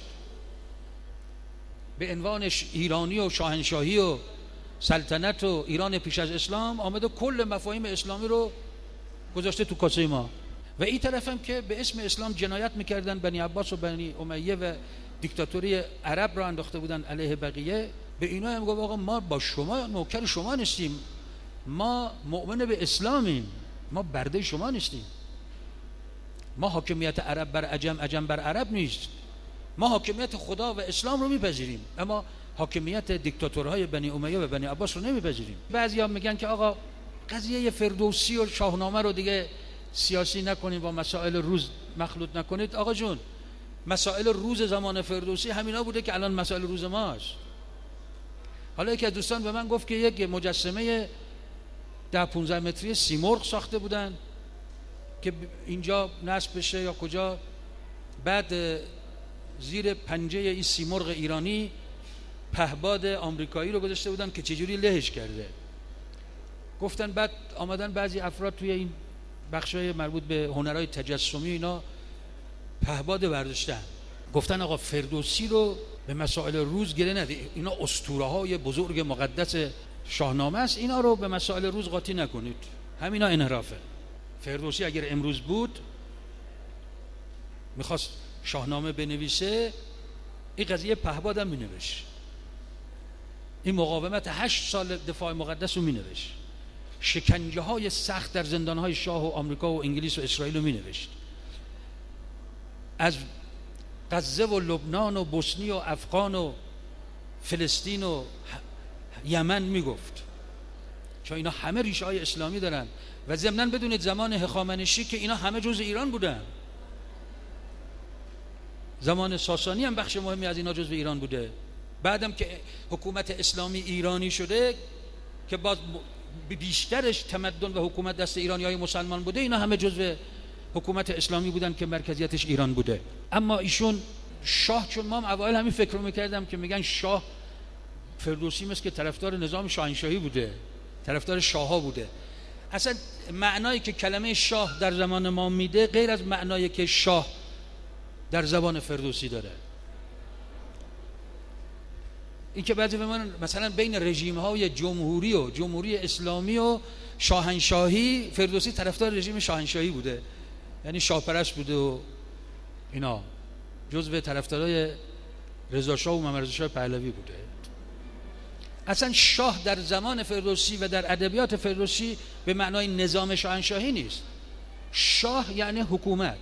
به عنوانش ایرانی و شاهنشاهی و سلطنت و ایران پیش از اسلام آمده کل مفاهیم اسلامی رو گذاشته تو کاسه ما. و این طرف هم که به اسم اسلام جنایت میکردن، بنی عباس و بنی امیه و دیکتاتوری عرب را انداخته بودن علیه بقیه. به اینا هم گفت آقا ما با شما نوکر شما نیستیم، ما مؤمن به اسلامیم، ما برده شما نیستیم، ما حاکمیت عرب بر عجم، عجم بر عرب نیست، ما حاکمیت خدا و اسلام رو میپذیریم، اما حاکمیت دیکتاتورهای بنی امیه و بنی عباس رو نمیپذیریم. بعضیا میگن که آقا قضیه فردوسی و شاهنامه رو دیگه سیاسی نکنید، با مسائل روز مخلوط نکنید. آقا جون، مسائل روز زمان فردوسی همینا بوده که الان مسائل روز ماست. حالا یکی از دوستان به من گفت که یک مجسمه 10-15 متری سیمرغ ساخته بودن که اینجا نصب بشه یا کجا، بعد زیر پنجه این سیمرغ ایرانی پهباد آمریکایی رو گذاشته بودن که چجوری لهش کرده. گفتن بعد آمدن بعضی افراد توی این بخشای مربوط به هنرهای تجسمی اینا پهباد برداشتن، گفتن آقا فردوسی رو به مسائل روز گره ندید، اینا اسطوره‌های بزرگ مقدس شاهنامه است، اینا رو به مسائل روز قاطی نکنید، همینا انحرافه. فردوسی اگر امروز بود میخواست شاهنامه بنویسه، این قضیه پهباد هم مینوشت، این مقاومت 8 سال دفاع مقدس رو مینوشت، شکنجه های سخت در زندان های شاه و آمریکا و انگلیس و اسرائیل رو مینوشت، از غزه و لبنان و بوسنی و افغان و فلسطین و یمن میگفت، چون اینا همه ریشه های اسلامی دارن. و ضمناً بدونید زمان هخامنشی که اینا همه جزء ایران بودن، زمان ساسانی هم بخش مهمی از اینا جزء ایران بوده، بعدم که حکومت اسلامی ایرانی شده که باز بیشترش تمدن و حکومت دست ایرانیای مسلمان بوده، اینا همه جزء حکومت اسلامی بودن که مرکزیتش ایران بوده. اما ایشون شاه، چون ما هم اوایل همین فکر رو میکردم که میگن شاه فردوسی مثل که طرفدار نظام شاهنشاهی بوده، طرفدار شاه‌ها بوده. اصلا معنایی که کلمه شاه در زمان ما میده غیر از معنایی که شاه در زبان فردوسی داره. این که بعضی مثلا بین رژیم‌های جمهوری و جمهوری اسلامی و شاهنشاهی، فردوسی طرفدار رژیم شاهنشاهی بوده، یعنی شاهپرست بوده و اینا، جزو طرفدارای رضا شاه و محمد رضا شاه پهلوی بوده. اصلا شاه در زمان فردوسی و در ادبیات فردوسی به معنای نظام شاهنشاهی نیست. شاه یعنی حکومت،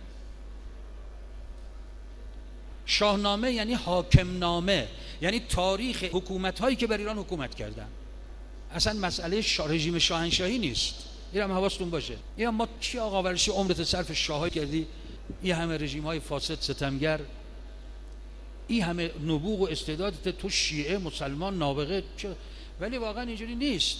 شاهنامه یعنی حاکم نامه، یعنی تاریخ حکومت هایی که بر ایران حکومت کردن. اصلا مسئله رژیم شاهنشاهی نیست، این هم حواستون باشه. این هم ما چی آقا ورشی عمرت صرف شاهی کردی، این همه رژیم های فاسد ستمگر، این همه نبوغ و استعدادت، تو شیعه مسلمان نابغه چه؟ ولی واقعا اینجوری نیست.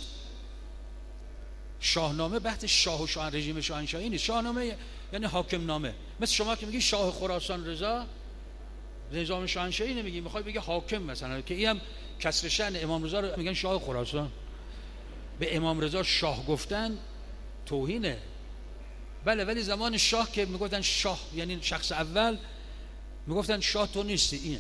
شاهنامه بحث شاه و شاه رژیم شاهنشاهی نیست. شاهنامه یعنی حاکم نامه. مثل شما که میگی شاه خراسان رضا، نظام شاهنشاهی نمیگی، میخوای بگی حاکم مثلا، که این هم کسر شأن امام رضا رو میگن شاه خراسان. به امام رضا شاه گفتن توهینه. بله، ولی زمان شاه که میگفتن شاه یعنی شخص اول، میگفتن شاه تو نیستی،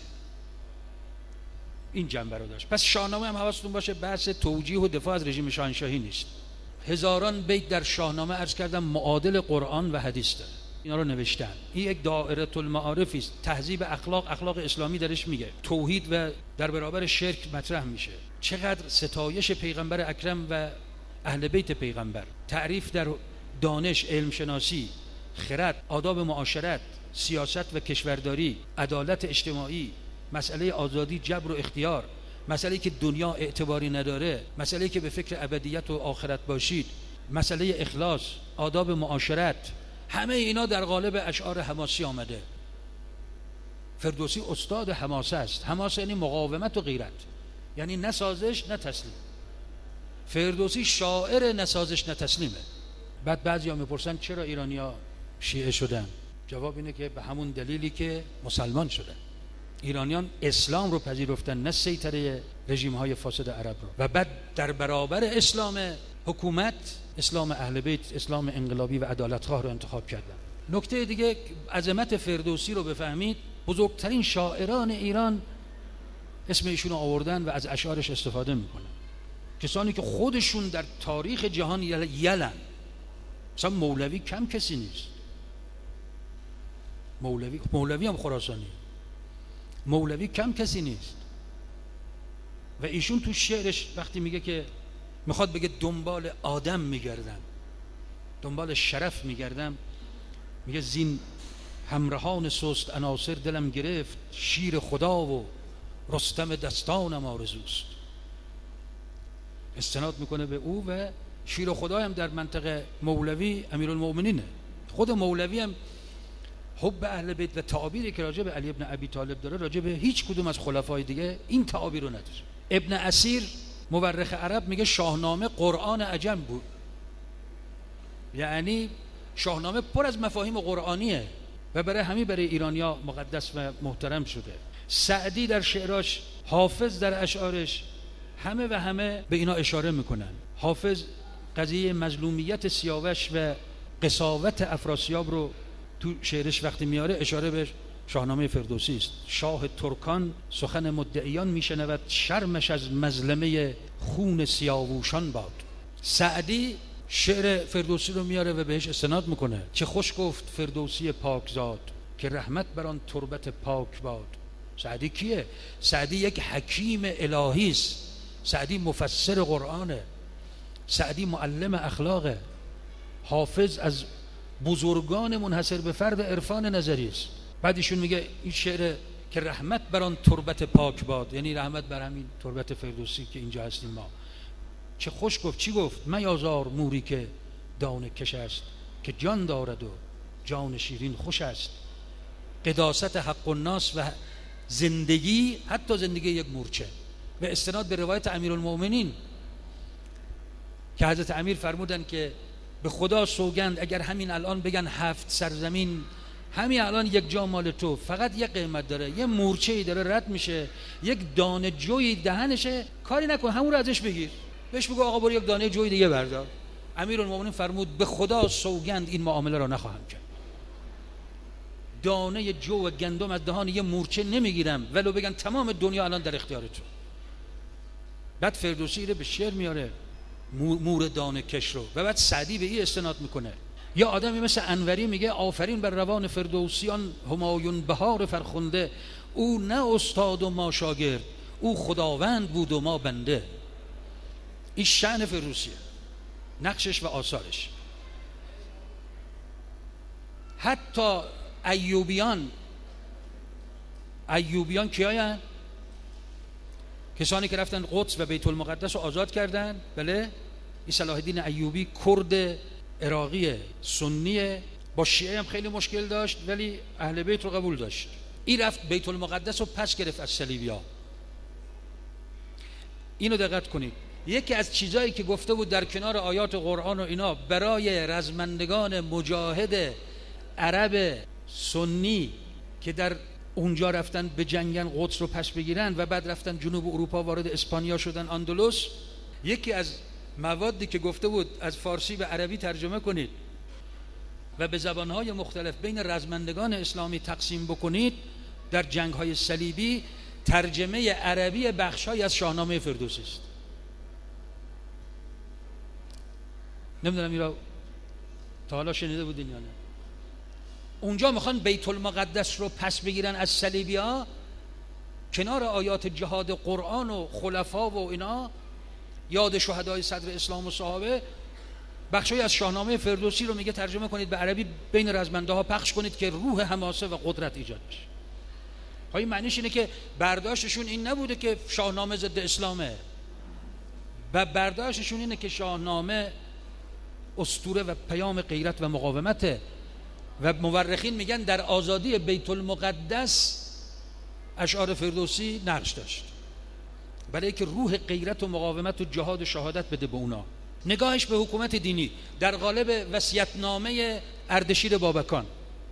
این جنبه رو داشت. پس شاهنامه هم حواستون باشه بحث توجیه و دفاع از رژیم شاهنشاهی نیست. هزاران بیت در شاهنامه عرض کردم معادل قرآن و حدیث داره، اینا رو نوشتن. این یک دائره المعارفی است، تهذیب اخلاق اسلامی درش میگه، توحید و در برابر شرک مطرح میشه، چقدر ستایش پیغمبر اکرم و اهل بیت پیغمبر، تعریف در دانش، علم شناسی، خرد، آداب معاشرت، سیاست و کشورداری، عدالت اجتماعی، مسئله آزادی، جبر و اختیار، مسئله که دنیا اعتباری نداره، مسئله که به فکر ابدیت و آخرت باشید، مسئله اخلاص، آداب معاشرت، همه اینا در قالب اشعار حماسی آمده. فردوسی استاد حماسه است. حماسه یعنی مقاومت و غیرت، یعنی نه سازش نه تسلیم. فردوسی شاعر نه سازش نه تسلیمه. بعد بعضیا میپرسن چرا ایرانیا شیعه شدن؟ جواب اینه که به همون دلیلی که مسلمان شدن. ایرانیان اسلام رو پذیرفتن، نه سیطره رژیم های فاسد عرب رو، و بعد در برابر اسلام حکومت، اسلام اهل بیت، اسلام انقلابی و عدالتخواه رو انتخاب کردن. نکته دیگه، عظمت فردوسی رو بفهمید، بزرگترین شاعران ایران اسم ایشون رو آوردن و از اشعارش استفاده میکنن، کسانی که خودشون در تاریخ جهان یلن. مثلا مولوی کم کسی نیست، مولوی هم خراسانی، مولوی کم کسی نیست. و ایشون تو شعرش وقتی میگه که میخواد بگه دنبال آدم میگردم، دنبال شرف میگردم، میگه زین همراهان سست عناصر دلم گرفت، شیر خدا و رستم دستانم آرزوست. استناد میکنه به او و شیر خدا هم در منطقه مولوی امیرالمؤمنینه. خود مولوی هم حب اهل بیت و تعابیری که راجع به علی ابن ابی طالب داره، راجع به هیچ کدوم از خلفای دیگه این تعابیر رو نداره. ابن اسیر مورخ عرب میگه شاهنامه قرآن عجم بود، یعنی شاهنامه پر از مفاهیم قرآنیه و برای ایرانیا مقدس و محترم شده. سعدی در شعراش، حافظ در اشعارش، همه به اینا اشاره میکنن. حافظ قضیه مظلومیت سیاوش و قساوت افراسیاب رو تو شعرش وقتی میاره اشاره به شاهنامه فردوسی است. شاه ترکان سخن مدعیان میشنود، شرمش از مظلمه خون سیاووشان باد. سعدی شعر فردوسی رو میاره و بهش استناد میکنه. چه خوش گفت فردوسی پاکزاد، که رحمت بر آن تربت پاک باد. سعدی کیه؟ سعدی یک حکیم الهی است. سعدی مفسر قرآنه. سعدی معلم اخلاقه. حافظ از بزرگان منحصر به فرد عرفان نظری است. بعد ایشون میگه این شعر که رحمت بر آن تربت پاک باد، یعنی رحمت بر همین تربت فردوسی که اینجا هستیم ما. چه خوش گفت. چی گفت؟ میازار موری که دانه کش است، که جان دارد و جان شیرین خوش است. قداست حق الناس و زندگی، حتی زندگی یک مورچه. به استناد به روایت امیرالمؤمنین که حضرت امیر فرمودن که به خدا سوگند اگر همین الان بگن 7 سرزمین همین الان یک جا مال تو، فقط یک قیمت داره، یه مورچه‌ای داره رد میشه، یک دانه جوی دهنشه، کاری نکن، همون رو ازش بگیر، بهش بگو آقا برو یک دانه جوی دیگه بردار. امیرالمومنین فرمود به خدا سوگند این معامله رو نخواهم کرد. دانه جو و گندم از دهان یه مورچه نمیگیرم ولو بگن تمام دنیا الان در اختیار تو. بعد فردوسی رو به شعر میاره مور دانه کش رو، و بعد سعدی به این استناد میکنه. یا آدمی مثل انوری میگه آفرین بر روان فردوسیان همایون بهار فرخنده، او نه استاد و ما شاگرد، او خداوند بود و ما بنده. این شأن فردوسیه، نقشش و آثارش. حتی ایوبیان کیاین؟ کسانی که رفتن قدس و بیت المقدس رو آزاد کردن. بله، این صلاح الدین ایوبی کرد عراقی سنیه، با شیعه هم خیلی مشکل داشت ولی اهل بیت رو قبول داشت. این رفت بیت المقدس رو پس گرفت از صلیبیا. اینو دقت کنید، یکی از چیزایی که گفته بود در کنار آیات قرآن و اینا برای رزمندگان مجاهد عرب سنی که در اونجا رفتن به جنگن قدس رو پس بگیرن و بعد رفتن جنوب اروپا وارد اسپانیا شدن، اندلس، یکی از موادی که گفته بود از فارسی به عربی ترجمه کنید و به زبانهای مختلف بین رزمندگان اسلامی تقسیم بکنید در جنگهای صلیبی، ترجمه عربی بخشای از شاهنامه فردوسی است. نمیدونم اینا تا حالا شنیده بودین یا نه؟ اونجا میخوان بیت المقدس رو پس بگیرن از صلیبیا، کنار آیات جهاد قرآن و خلفا و اینا، یاد شهدای صدر اسلام و صحابه، بخشی از شاهنامه فردوسی رو میگه ترجمه کنید به عربی، بین رزمنده ها پخش کنید که روح حماسه و قدرت ایجاد بشه. این معنیش اینه که برداشتشون این نبوده که شاهنامه ضد اسلامه، و برداشتشون اینه که شاهنامه اسطوره و پیام غیرت و مقاومته، و مورخین میگن در آزادی بیت المقدس اشعار فردوسی نقش داشت، برای که روح غیرت و مقاومت و جهاد و شهادت بده به اونا. نگاهش به حکومت دینی در قالب وصیت‌نامه اردشیر بابکان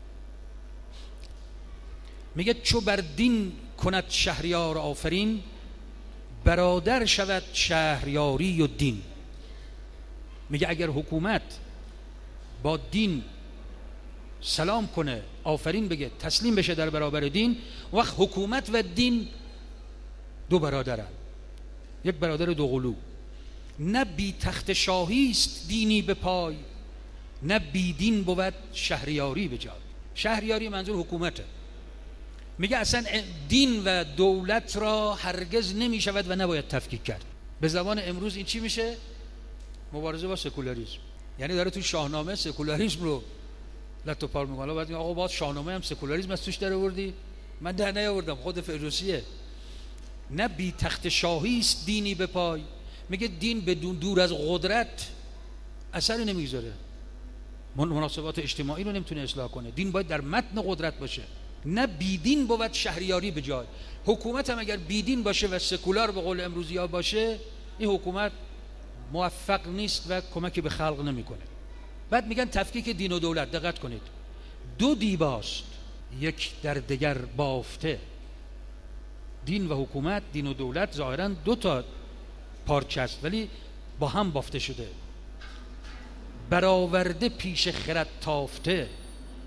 میگه چو بر دین کند شهریار آفرین، برادر شود شهریاری و دین. میگه اگر حکومت با دین سلام کنه، آفرین بگه، تسلیم بشه در برابر دین، وقت حکومت و دین دو برادرن، یک برادر دو قلو. نه بی تخت شاهی است دینی به پای، نه بی دین بود شهریاری به جای. شهریاری منظور حکومته. میگه اصلا دین و دولت را هرگز نمی شود و نباید تفکیک کرد. به زبان امروز این چی میشه؟ مبارزه با سکولاریسم. یعنی داره تو شاهنامه سکولاریسم رو لطو پار میکنه. بعد میگه آقا باز شاهنامه هم سکولاریسم از توش در آوردی؟ من در نیاوردم، خود فردوسیه. نه بی تخت شاهی است دینی به پای. میگه دین بدون دور از قدرت اثری نمیگذاره، مناسبات اجتماعی رو نمیتونه اصلاح کنه. دین باید در متن قدرت باشه. نه بیدین بود شهریاری به جای. حکومت هم اگر بیدین باشه و سکولار به قول امروزی ها باشه، این حکومت موفق نیست و کمکی به خلق نمیکنه. بعد میگن تفکیک دین و دولت. دقت کنید، دو دیباست یک در دیگر بافته. دین و حکومت، دین و دولت ظاهرا دو تا پارچه است ولی با هم بافته شده. برآورده پیش خرد تافته،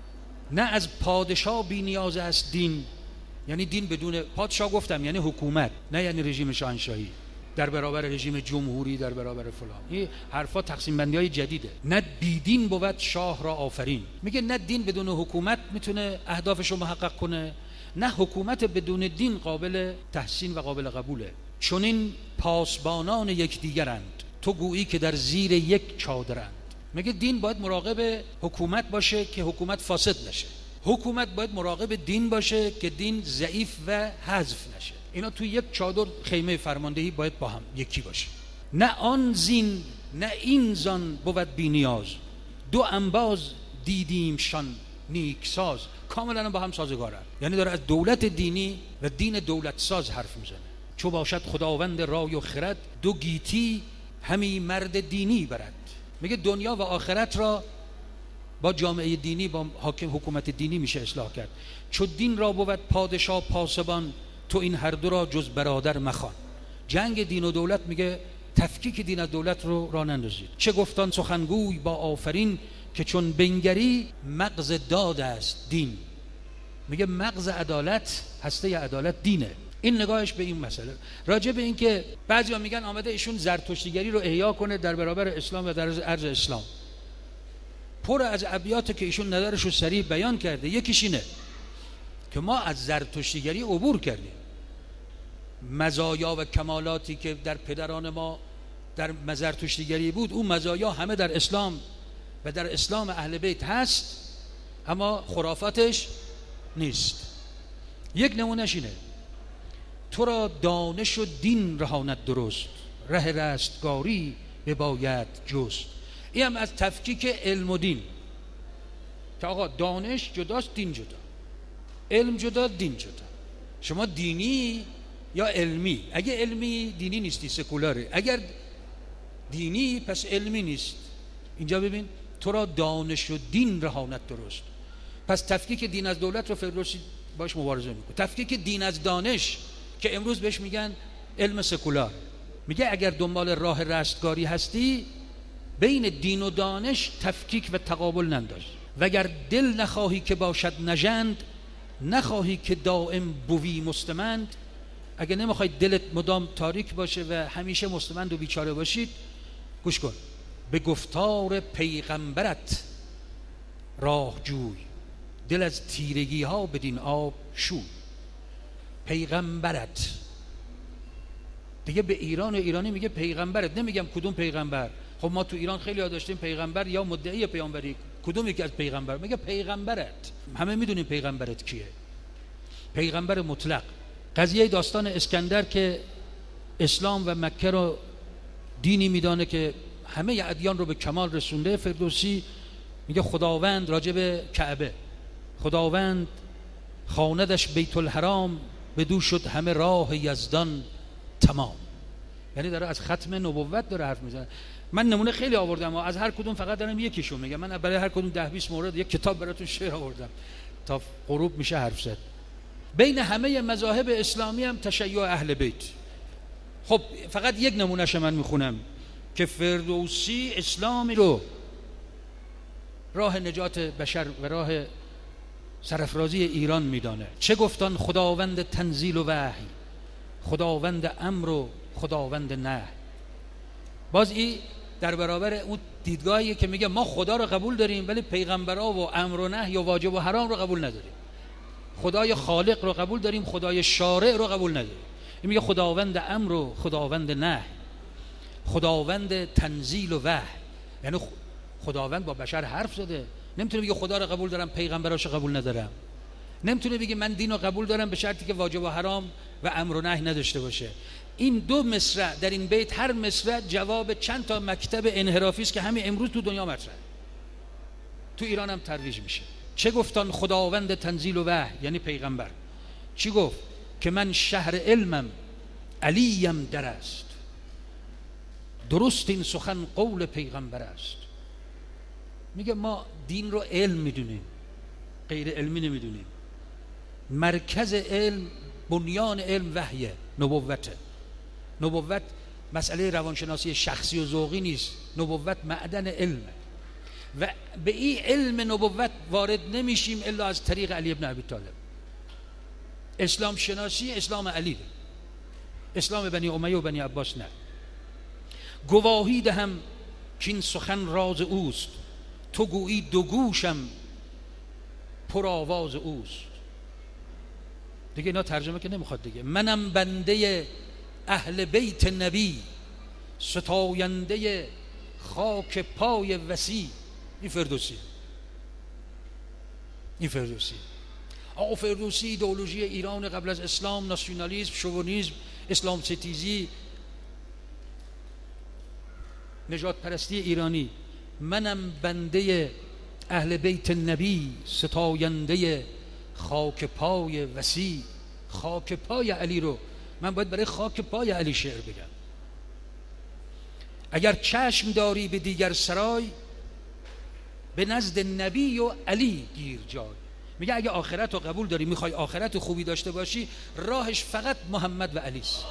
نه از پادشاه بی نیاز است دین، یعنی دین بدون پادشاه گفتم یعنی حکومت، نه یعنی رژیم شاهنشاهی در برابر رژیم جمهوری، در برابر فلان. این حرفا تقسیم بندی های جدیده. نه بیدین بود شاه را آفرین. میگه نه دین بدون حکومت میتونه اهدافش رو محقق کنه، نه حکومت بدون دین قابل تحسین و قابل قبوله. چون این پاسبانان یکدیگرند، تو گویی که در زیر یک چادرند. میگه دین باید مراقب حکومت باشه که حکومت فاسد نشه، حکومت باید مراقب دین باشه که دین ضعیف و حذف نشه. اینا توی یک چادر خیمه فرماندهی باید با هم یکی باشه. نه آن زین نه این زان بود بی نیاز، دو انباز دیدیمشان نیک ساز. کاملا با هم سازگارن. یعنی داره از دولت دینی و دین دولت ساز حرف میزنه. چو باشد خداوند رای و خرد، دو گیتی همی مرد دینی برد. میگه دنیا و آخرت را با جامعه دینی، با حاکم حکومت دینی میشه اصلاح کرد. چو دین را بود پادشاه پاسبان، تو این هر دو را جز برادر مخوان. جنگ دین و دولت، میگه تفکیک دین از دولت رو راه نندازید. چه گفتان سخنگوی با آفرین، که چون بنگری مغز داد است دین. میگه مغز عدالت، هسته عدالت دینه. این نگاهش به این مسئله. راجع به این که بعضیا میگن آمده ایشون زرتشتیگری رو احیا کنه در برابر اسلام و در عرض اسلام، پر از ابیات که ایشون نظرش رو صریح بیان کرده. یکیش اینه که ما از زرتشتیگری عبور کردیم. مزایا و کمالاتی که در پدران ما در زرتشتیگری بود، اون مزایا همه در اسلام و در اسلام اهل بیت هست، اما خرافاتش نیست. یک نمونهش اینه: تو را دانش و دین رهاند درست، ره رستگاری بباید جست. این هم از تفکیک علم و دین، که آقا دانش جداست، دین جدا، علم جدا، دین جدا. شما دینی یا علمی؟ اگه علمی دینی نیستی، سکولاره. اگر دینی پس علمی نیست. اینجا ببین، تو را دانش و دین رهاند درست. پس تفکیک دین از دولت رو فردوسی باش مبارزه میکنه. تفکیک دین از دانش که امروز بهش میگن علم سکولار. میگه اگر دنبال راه رستگاری هستی، بین دین و دانش تفکیک و تقابل ننداز. وگر دل نخواهی که باشد نژند، نخواهی که دائم بوی مستمند. اگر نمیخوای دلت مدام تاریک باشه و همیشه مستمند و بیچاره باشید، گوش کن: به گفتار پیغمبرت راه جوی، دل از تیرگی ها بدین آب شوی. پیغمبرت دیگه به ایران و ایرانی میگه پیغمبرت، نمیگم کدوم پیغمبر. خب ما تو ایران خیلی ها داشتیم پیغمبر یا مدعی پیامبری، کدوم یکی از پیغمبر؟ میگه پیغمبرت. همه میدونیم پیغمبرت کیه، پیغمبر مطلق. قضیه داستان اسکندر که اسلام و مکه رو دینی میدانه که همه ادیان رو به کمال رسونده، فردوسی میگه خداوند راجع به کعبه، خداوند خواندش بیت الحرام، بدو شد همه راه یزدان تمام. یعنی داره از ختم نبوت داره حرف میزنه. من نمونه خیلی آوردم و از هر کدوم فقط دارم یکیشو میگم. من برای هر کدوم 10-20 مورد یک کتاب براتون شعر آوردم تا غروب میشه حرف زد. بین همه مذاهب اسلامی هم تشیع اهل بیت. خب فقط یک نمونهش من میخونم که فردوسی اسلامی رو راه نجات بشر و راه سرافرازی ایران میدانه. چه گفتان خداوند تنزیل و وحی، خداوند امر و خداوند نهی. باز این در برابر اون دیدگاهی که میگه ما خدا رو قبول داریم ولی پیغمبرا و امر و نهی و واجب و حرام رو قبول نداریم. خدای خالق رو قبول داریم، خدای شارع رو قبول نداریم. این میگه خداوند امر و خداوند نهی، خداوند تنزیل و وحی. یعنی خداوند با بشر حرف زده. نمیتونه بگه خدا رو قبول دارم پیغمبراشو قبول ندارم. نمیتونه بگه من دین رو قبول دارم به شرطی که واجب و حرام و امر و نهی نداشته باشه. این دو مصرع در این بیت، هر مصرع جواب چند تا مکتب انحرافی است که همین امروز تو دنیا مطرحه، تو ایران هم ترویج میشه. چه گفتان خداوند تنزیل و وحی، یعنی پیغمبر. چی گفت؟ که من شهر علمم علیم در است، درست این سخن قول پیغمبر است. میگه ما دین رو علم میدونیم، غیر علمی نمیدونیم. مرکز علم، بنیان علم وحیه، نبوته. نبوت مسئله روانشناسی شخصی و ذوقی نیست، نبوت معدن علمه. و به این علم نبوت وارد نمیشیم الا از طریق علی ابن ابی طالب. اسلام شناسی اسلام علی، اسلام بنی امیه و بنی عباس نه. گواهی دهم که این سخن راز اوست، تو گویی دو گوشم پر آواز اوست. دیگه اینا ترجمه که نمیخواد دیگه. منم بنده اهل بیت نبی، ستاینده خاک پای وسیع. این فردوسی. آقا فردوسی ایدئولوژی ایران قبل از اسلام، ناسیونالیسم، شوونیسم، اسلام ستیزی، نجات پرستی ایرانی. منم بنده اهل بیت نبی، ستاینده خاک پای وسیع. خاک پای علی رو من باید برای خاک پای علی شعر بگم. اگر چشم داری به دیگر سرای، به نزد نبی و علی گیر جای. میگه اگه آخرت رو قبول داری، میخوای آخرت خوبی داشته باشی، راهش فقط محمد و علی است.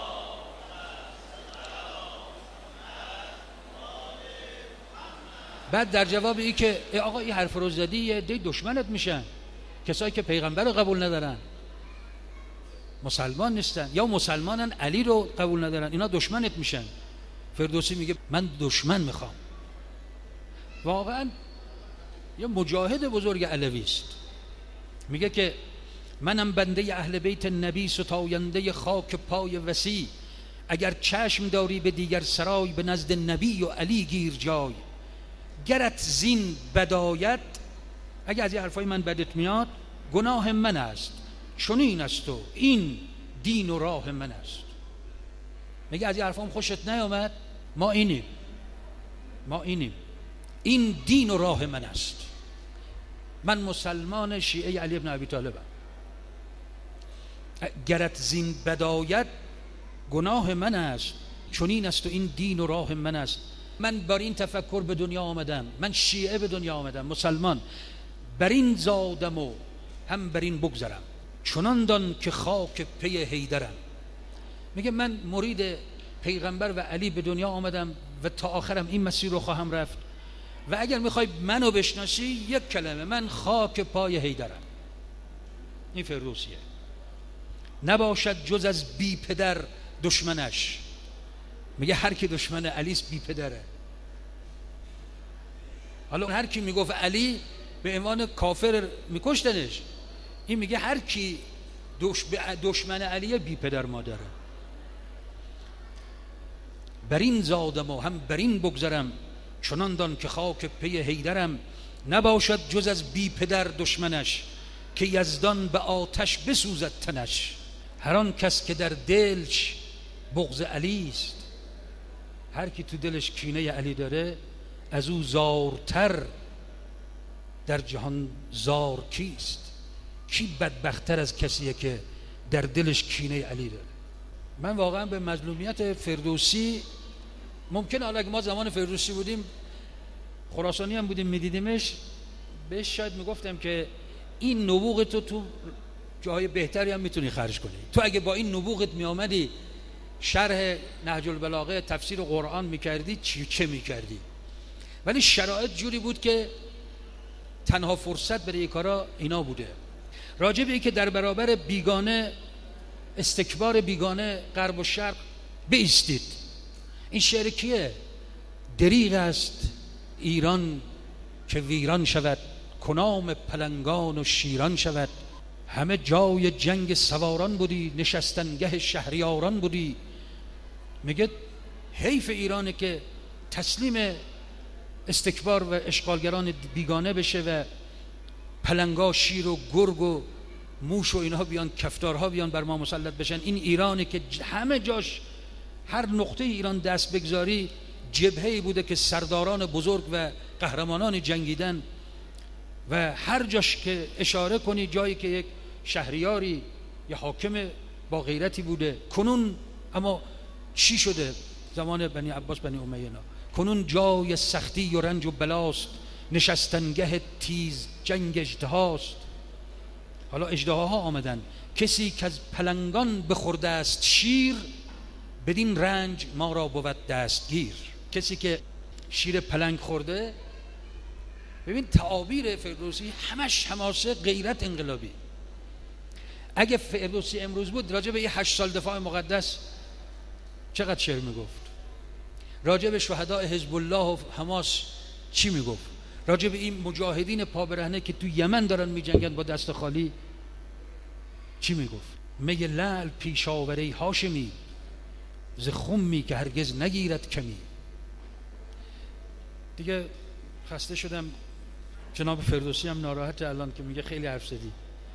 بعد در جواب این که آقا این حرف رو زدی، یه عده دشمنت میشن، کسایی که پیغمبر رو قبول ندارن، مسلمان نیستن، یا مسلمانن علی رو قبول ندارن، اینا دشمنت میشن. فردوسی میگه من دشمن میخوام. واقعا یه مجاهد بزرگ علوی است. میگه که منم بنده اهل بیت نبی، ستاینده خاک پای وسیع. اگر چشم داری به دیگر سرای، به نزد نبی و علی گیر جای. گرت زین بدایت، اگر از این حرفای من بدت میاد، گناه من است چنین است و این دین و راه من است. میگه از این حرفام خوشت نیامد، ما اینیم، این دین و راه من است. من مسلمان شیعه علی ابن ابی طالبم. گرت زین بدایت، گناه من است چنین است و این دین و راه من است. من بر این تفکر به دنیا آمدم، من شیعه به دنیا آمدم، مسلمان. بر این زادم و هم بر این بگذرم، چنان دان که خاک پی حیدرم. میگه من مرید پیغمبر و علی به دنیا آمدم و تا آخرم این مسیر رو خواهم رفت. و اگر میخوای منو بشناسی، یک کلمه، من خاک پای حیدرم. این فردوسیه. نباشد جز از بی پدر دشمنش. میگه هر کی دشمن علیست بی پدره. حالا هر کی میگفت علی به عنوان کافر میکشتنش، این میگه هر کی دشمن علیه بی پدر مادره. بر این زادم و هم بر این بگذرم، چنان دان که خاک پی حیدرم. نباشد جز از بی پدر دشمنش، که یزدان به آتش بسوزد تنش. هر آن کس که در دلش بغض علی است، هر کی تو دلش کینه علی داره، از او زارتر در جهان زار کیست؟ کی بدبختتر از کسیه که در دلش کینه علی داره؟ من واقعا به مظلومیت فردوسی، ممکنه حالا اگه ما زمان فردوسی بودیم، خراسانی هم بودیم میدیدیمش، بهش شاید میگفتم که این نبوغ تو جاهای بهتری هم میتونی خرج کنی. تو اگه با این نبوغت میامدی شرح نهج البلاغه، تفسیر قرآن میکردی، چه میکردی؟ ولی شرایط جوری بود که تنها فرصت برای کارا اینا بوده. راجع به این که در برابر بیگانه، استکبار بیگانه غرب و شرق بایستید. این شعر کیه؟ دریغ است ایران که ویران شود، کنام پلنگان و شیران شود. همه جای جنگ سواران بودی، نشستنگه شهریاران بودی. میگه حیف ایرانه که تسلیم استکبار و اشغالگران بیگانه بشه و پلنگا، شیر و گرگ و موش و اینها بیان، کفتارها بیان بر ما مسلط بشن. این ایرانه که همه جاش، هر نقطه ایران دست بگذاری جبهه‌ای بوده که سرداران بزرگ و قهرمانان جنگیدن، و هر جاش که اشاره کنی جایی که یک شهریاری یا حاکم با غیرتی بوده. کنون اما چی شده زمان بنی عباس بنی امیه؟ کنون جای سختی و رنج و بلاست، نشستنگه تیز جنگ اژدهاست. حالا اژدهاها آمدن. کسی که از پلنگان بخورده است شیر، بدین رنج ما را بود دستگیر. کسی که شیر پلنگ خورده ببین تعابیر فردوسی همش حماسه غیرت انقلابی. اگه فردوسی امروز بود راجع به یه 8 سال دفاع مقدس چقدر شعر میگفت، راجع به شهداء حزب الله و حماس چی میگفت، راجع به این مجاهدین پابرهنه که تو یمن دارن میجنگن با دست خالی چی میگفت. می لعل پیشاوری هاشمی، ز خمی که هرگز نگیرد کمی. دیگه خسته شدم. جناب فردوسی هم ناراحت الان که میگه خیلی حرف زدی.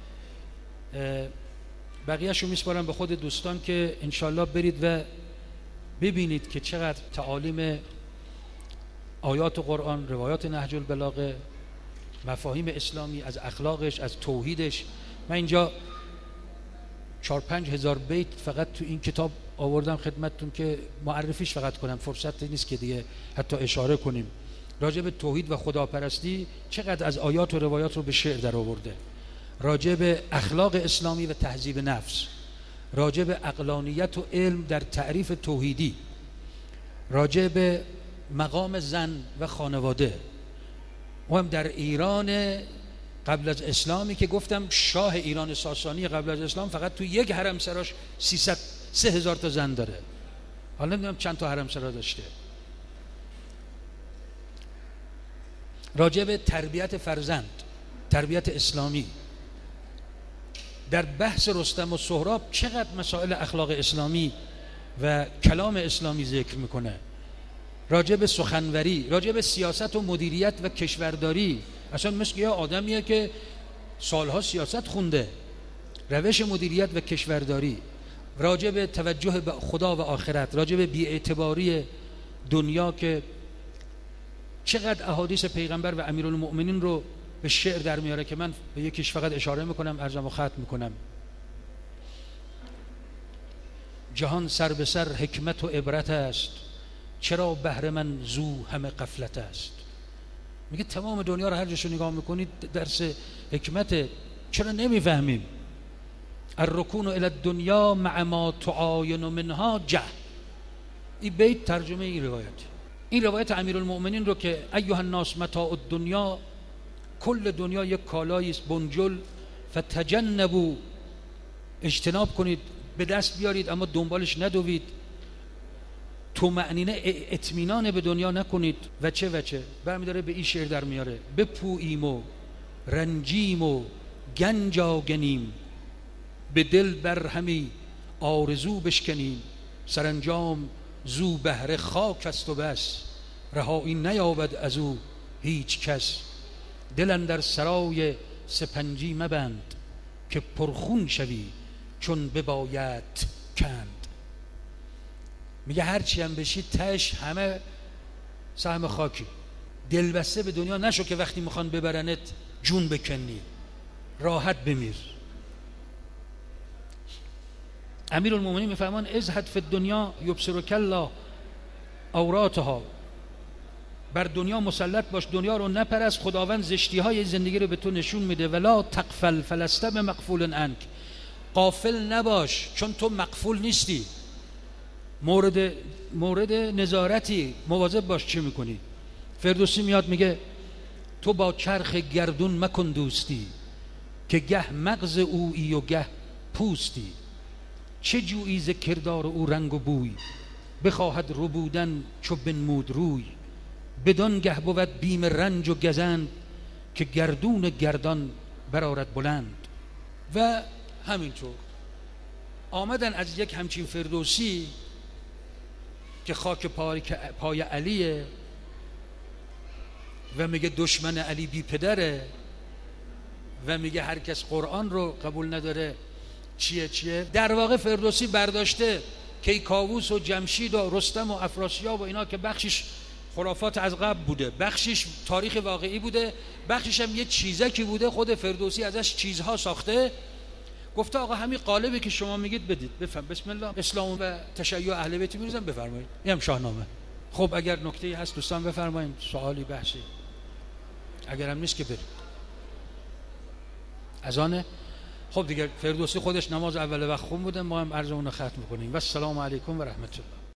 بقیه‌شو میسپارم به خود دوستان که انشالله برید و ببینید که چقدر تعالیم آیات قرآن، روایات نهج البلاغه، مفاهیم اسلامی، از اخلاقش، از توحیدش. من اینجا 4-5 هزار بیت فقط تو این کتاب آوردم خدمتتون که معرفیش فقط کنم، فرصت نیست که دیگه حتی اشاره کنیم. راجع به توحید و خداپرستی چقدر از آیات و روایات رو به شعر در آورده، راجع به اخلاق اسلامی و تهذیب نفس، راجع به عقلانیت و علم در تعریف توحیدی، راجع به مقام زن و خانواده. و هم در ایران قبل از اسلامی که گفتم شاه ایران ساسانی قبل از اسلام فقط تو یک حرمسراش 3,000 تا زن داره. حالا نمیدونم چند تا حرمسرا داشته. راجع به تربیت فرزند، تربیت اسلامی. در بحث رستم و سهراب چقدر مسائل اخلاق اسلامی و کلام اسلامی ذکر میکنه. راجع به سخنوری، راجع به سیاست و مدیریت و کشورداری. اصلا مثل یه آدمیه که سالها سیاست خونده. روش مدیریت و کشورداری، راجع به توجه به خدا و آخرت، راجع به بی‌اعتباری دنیا که چقدر احادیث پیغمبر و امیرالمؤمنین رو به شعر در میاره که من به یکیش فقط اشاره میکنم، ارجمو ختم میکنم. جهان سر به سر حکمت و عبرت است، چرا بهر من زو همه غفلت است. میگه تمام دنیا رو هر جاشو نگاه میکنید درس حکمت، چرا نمیفهمیم؟ الرکون الی الدنیا مع ما تعاین منها جه. این بیت ترجمه این روایت. این روایت امیرالمؤمنین رو که ایها الناس متاع الدنیا، کل دنیا یک کالایی است، بنجل، فتجنبوا، اجتناب کنید، به دست بیارید اما دنبالش ندوید، طمأنینه اطمینان به دنیا نکنید. و چه برمی‌داره به این شعر در میاره: بپوییم و رنجیم و گنج آگنیم، به دل بر همی آرزو بشکنیم، سرانجام زو بهره خاک است و بس، رهایی نیابد از او هیچ کس. دل اندر سرای سپنجی مبند، که پرخون شوی چون بباید کند. میگه هرچی هم بشی تش همه سهم خاکی. دلبسته به دنیا نشو که وقتی میخوان ببرنت جون بکنی، راحت بمیر. امیرالمومنین میفهمان ازهد فی الدنیا یبصرک الله عوراتها. بر دنیا مسلط باش، دنیا رو نپرست، خداوند زشتی های زندگی رو به تو نشون میده. ولا تغفل فلست بمغفول عنک. غافل نباش چون تو مغفول نیستی، مورد نظارتی، مواظب باش چی میکنی. فردوسی میاد میگه تو با چرخ گردون مکن دوستی، که گه مغز اویی و گه پوستی. چه جویی ز کردار او رنگ و بوی، بخواهد ربودن چو بنمود روی. بدان گه بود بیم رنج و گزند، که گردون گردان برآرد بلند. و همینطور آمدن از یک همچین فردوسی که خاک پای علیه و میگه دشمن علی بی پدره و میگه هر کس قرآن رو قبول نداره چیه. در واقع فردوسی برداشته کیکاووس و جمشید و رستم و افراسیاب و اینا که بخشش خرافات از قبل بوده، بخشش تاریخ واقعی بوده، بخشش هم یه چیزکی بوده خود فردوسی ازش چیزها ساخته. گفته آقا همین قالبی که شما میگید بدید، بفهم بسم الله اسلام و تشیع اهل بیت میریزم بفرمایید. این هم شاهنامه. خب اگر نکته‌ای هست دوستان بفرمایید، سوالی بحثی، اگر هم نیست که برید. اذانه. خب دیگه فردوسی خودش نماز اول وقت خون بوده، ما هم عرض اون رو ختم کنیم. و السلام علیکم و رحمت الله.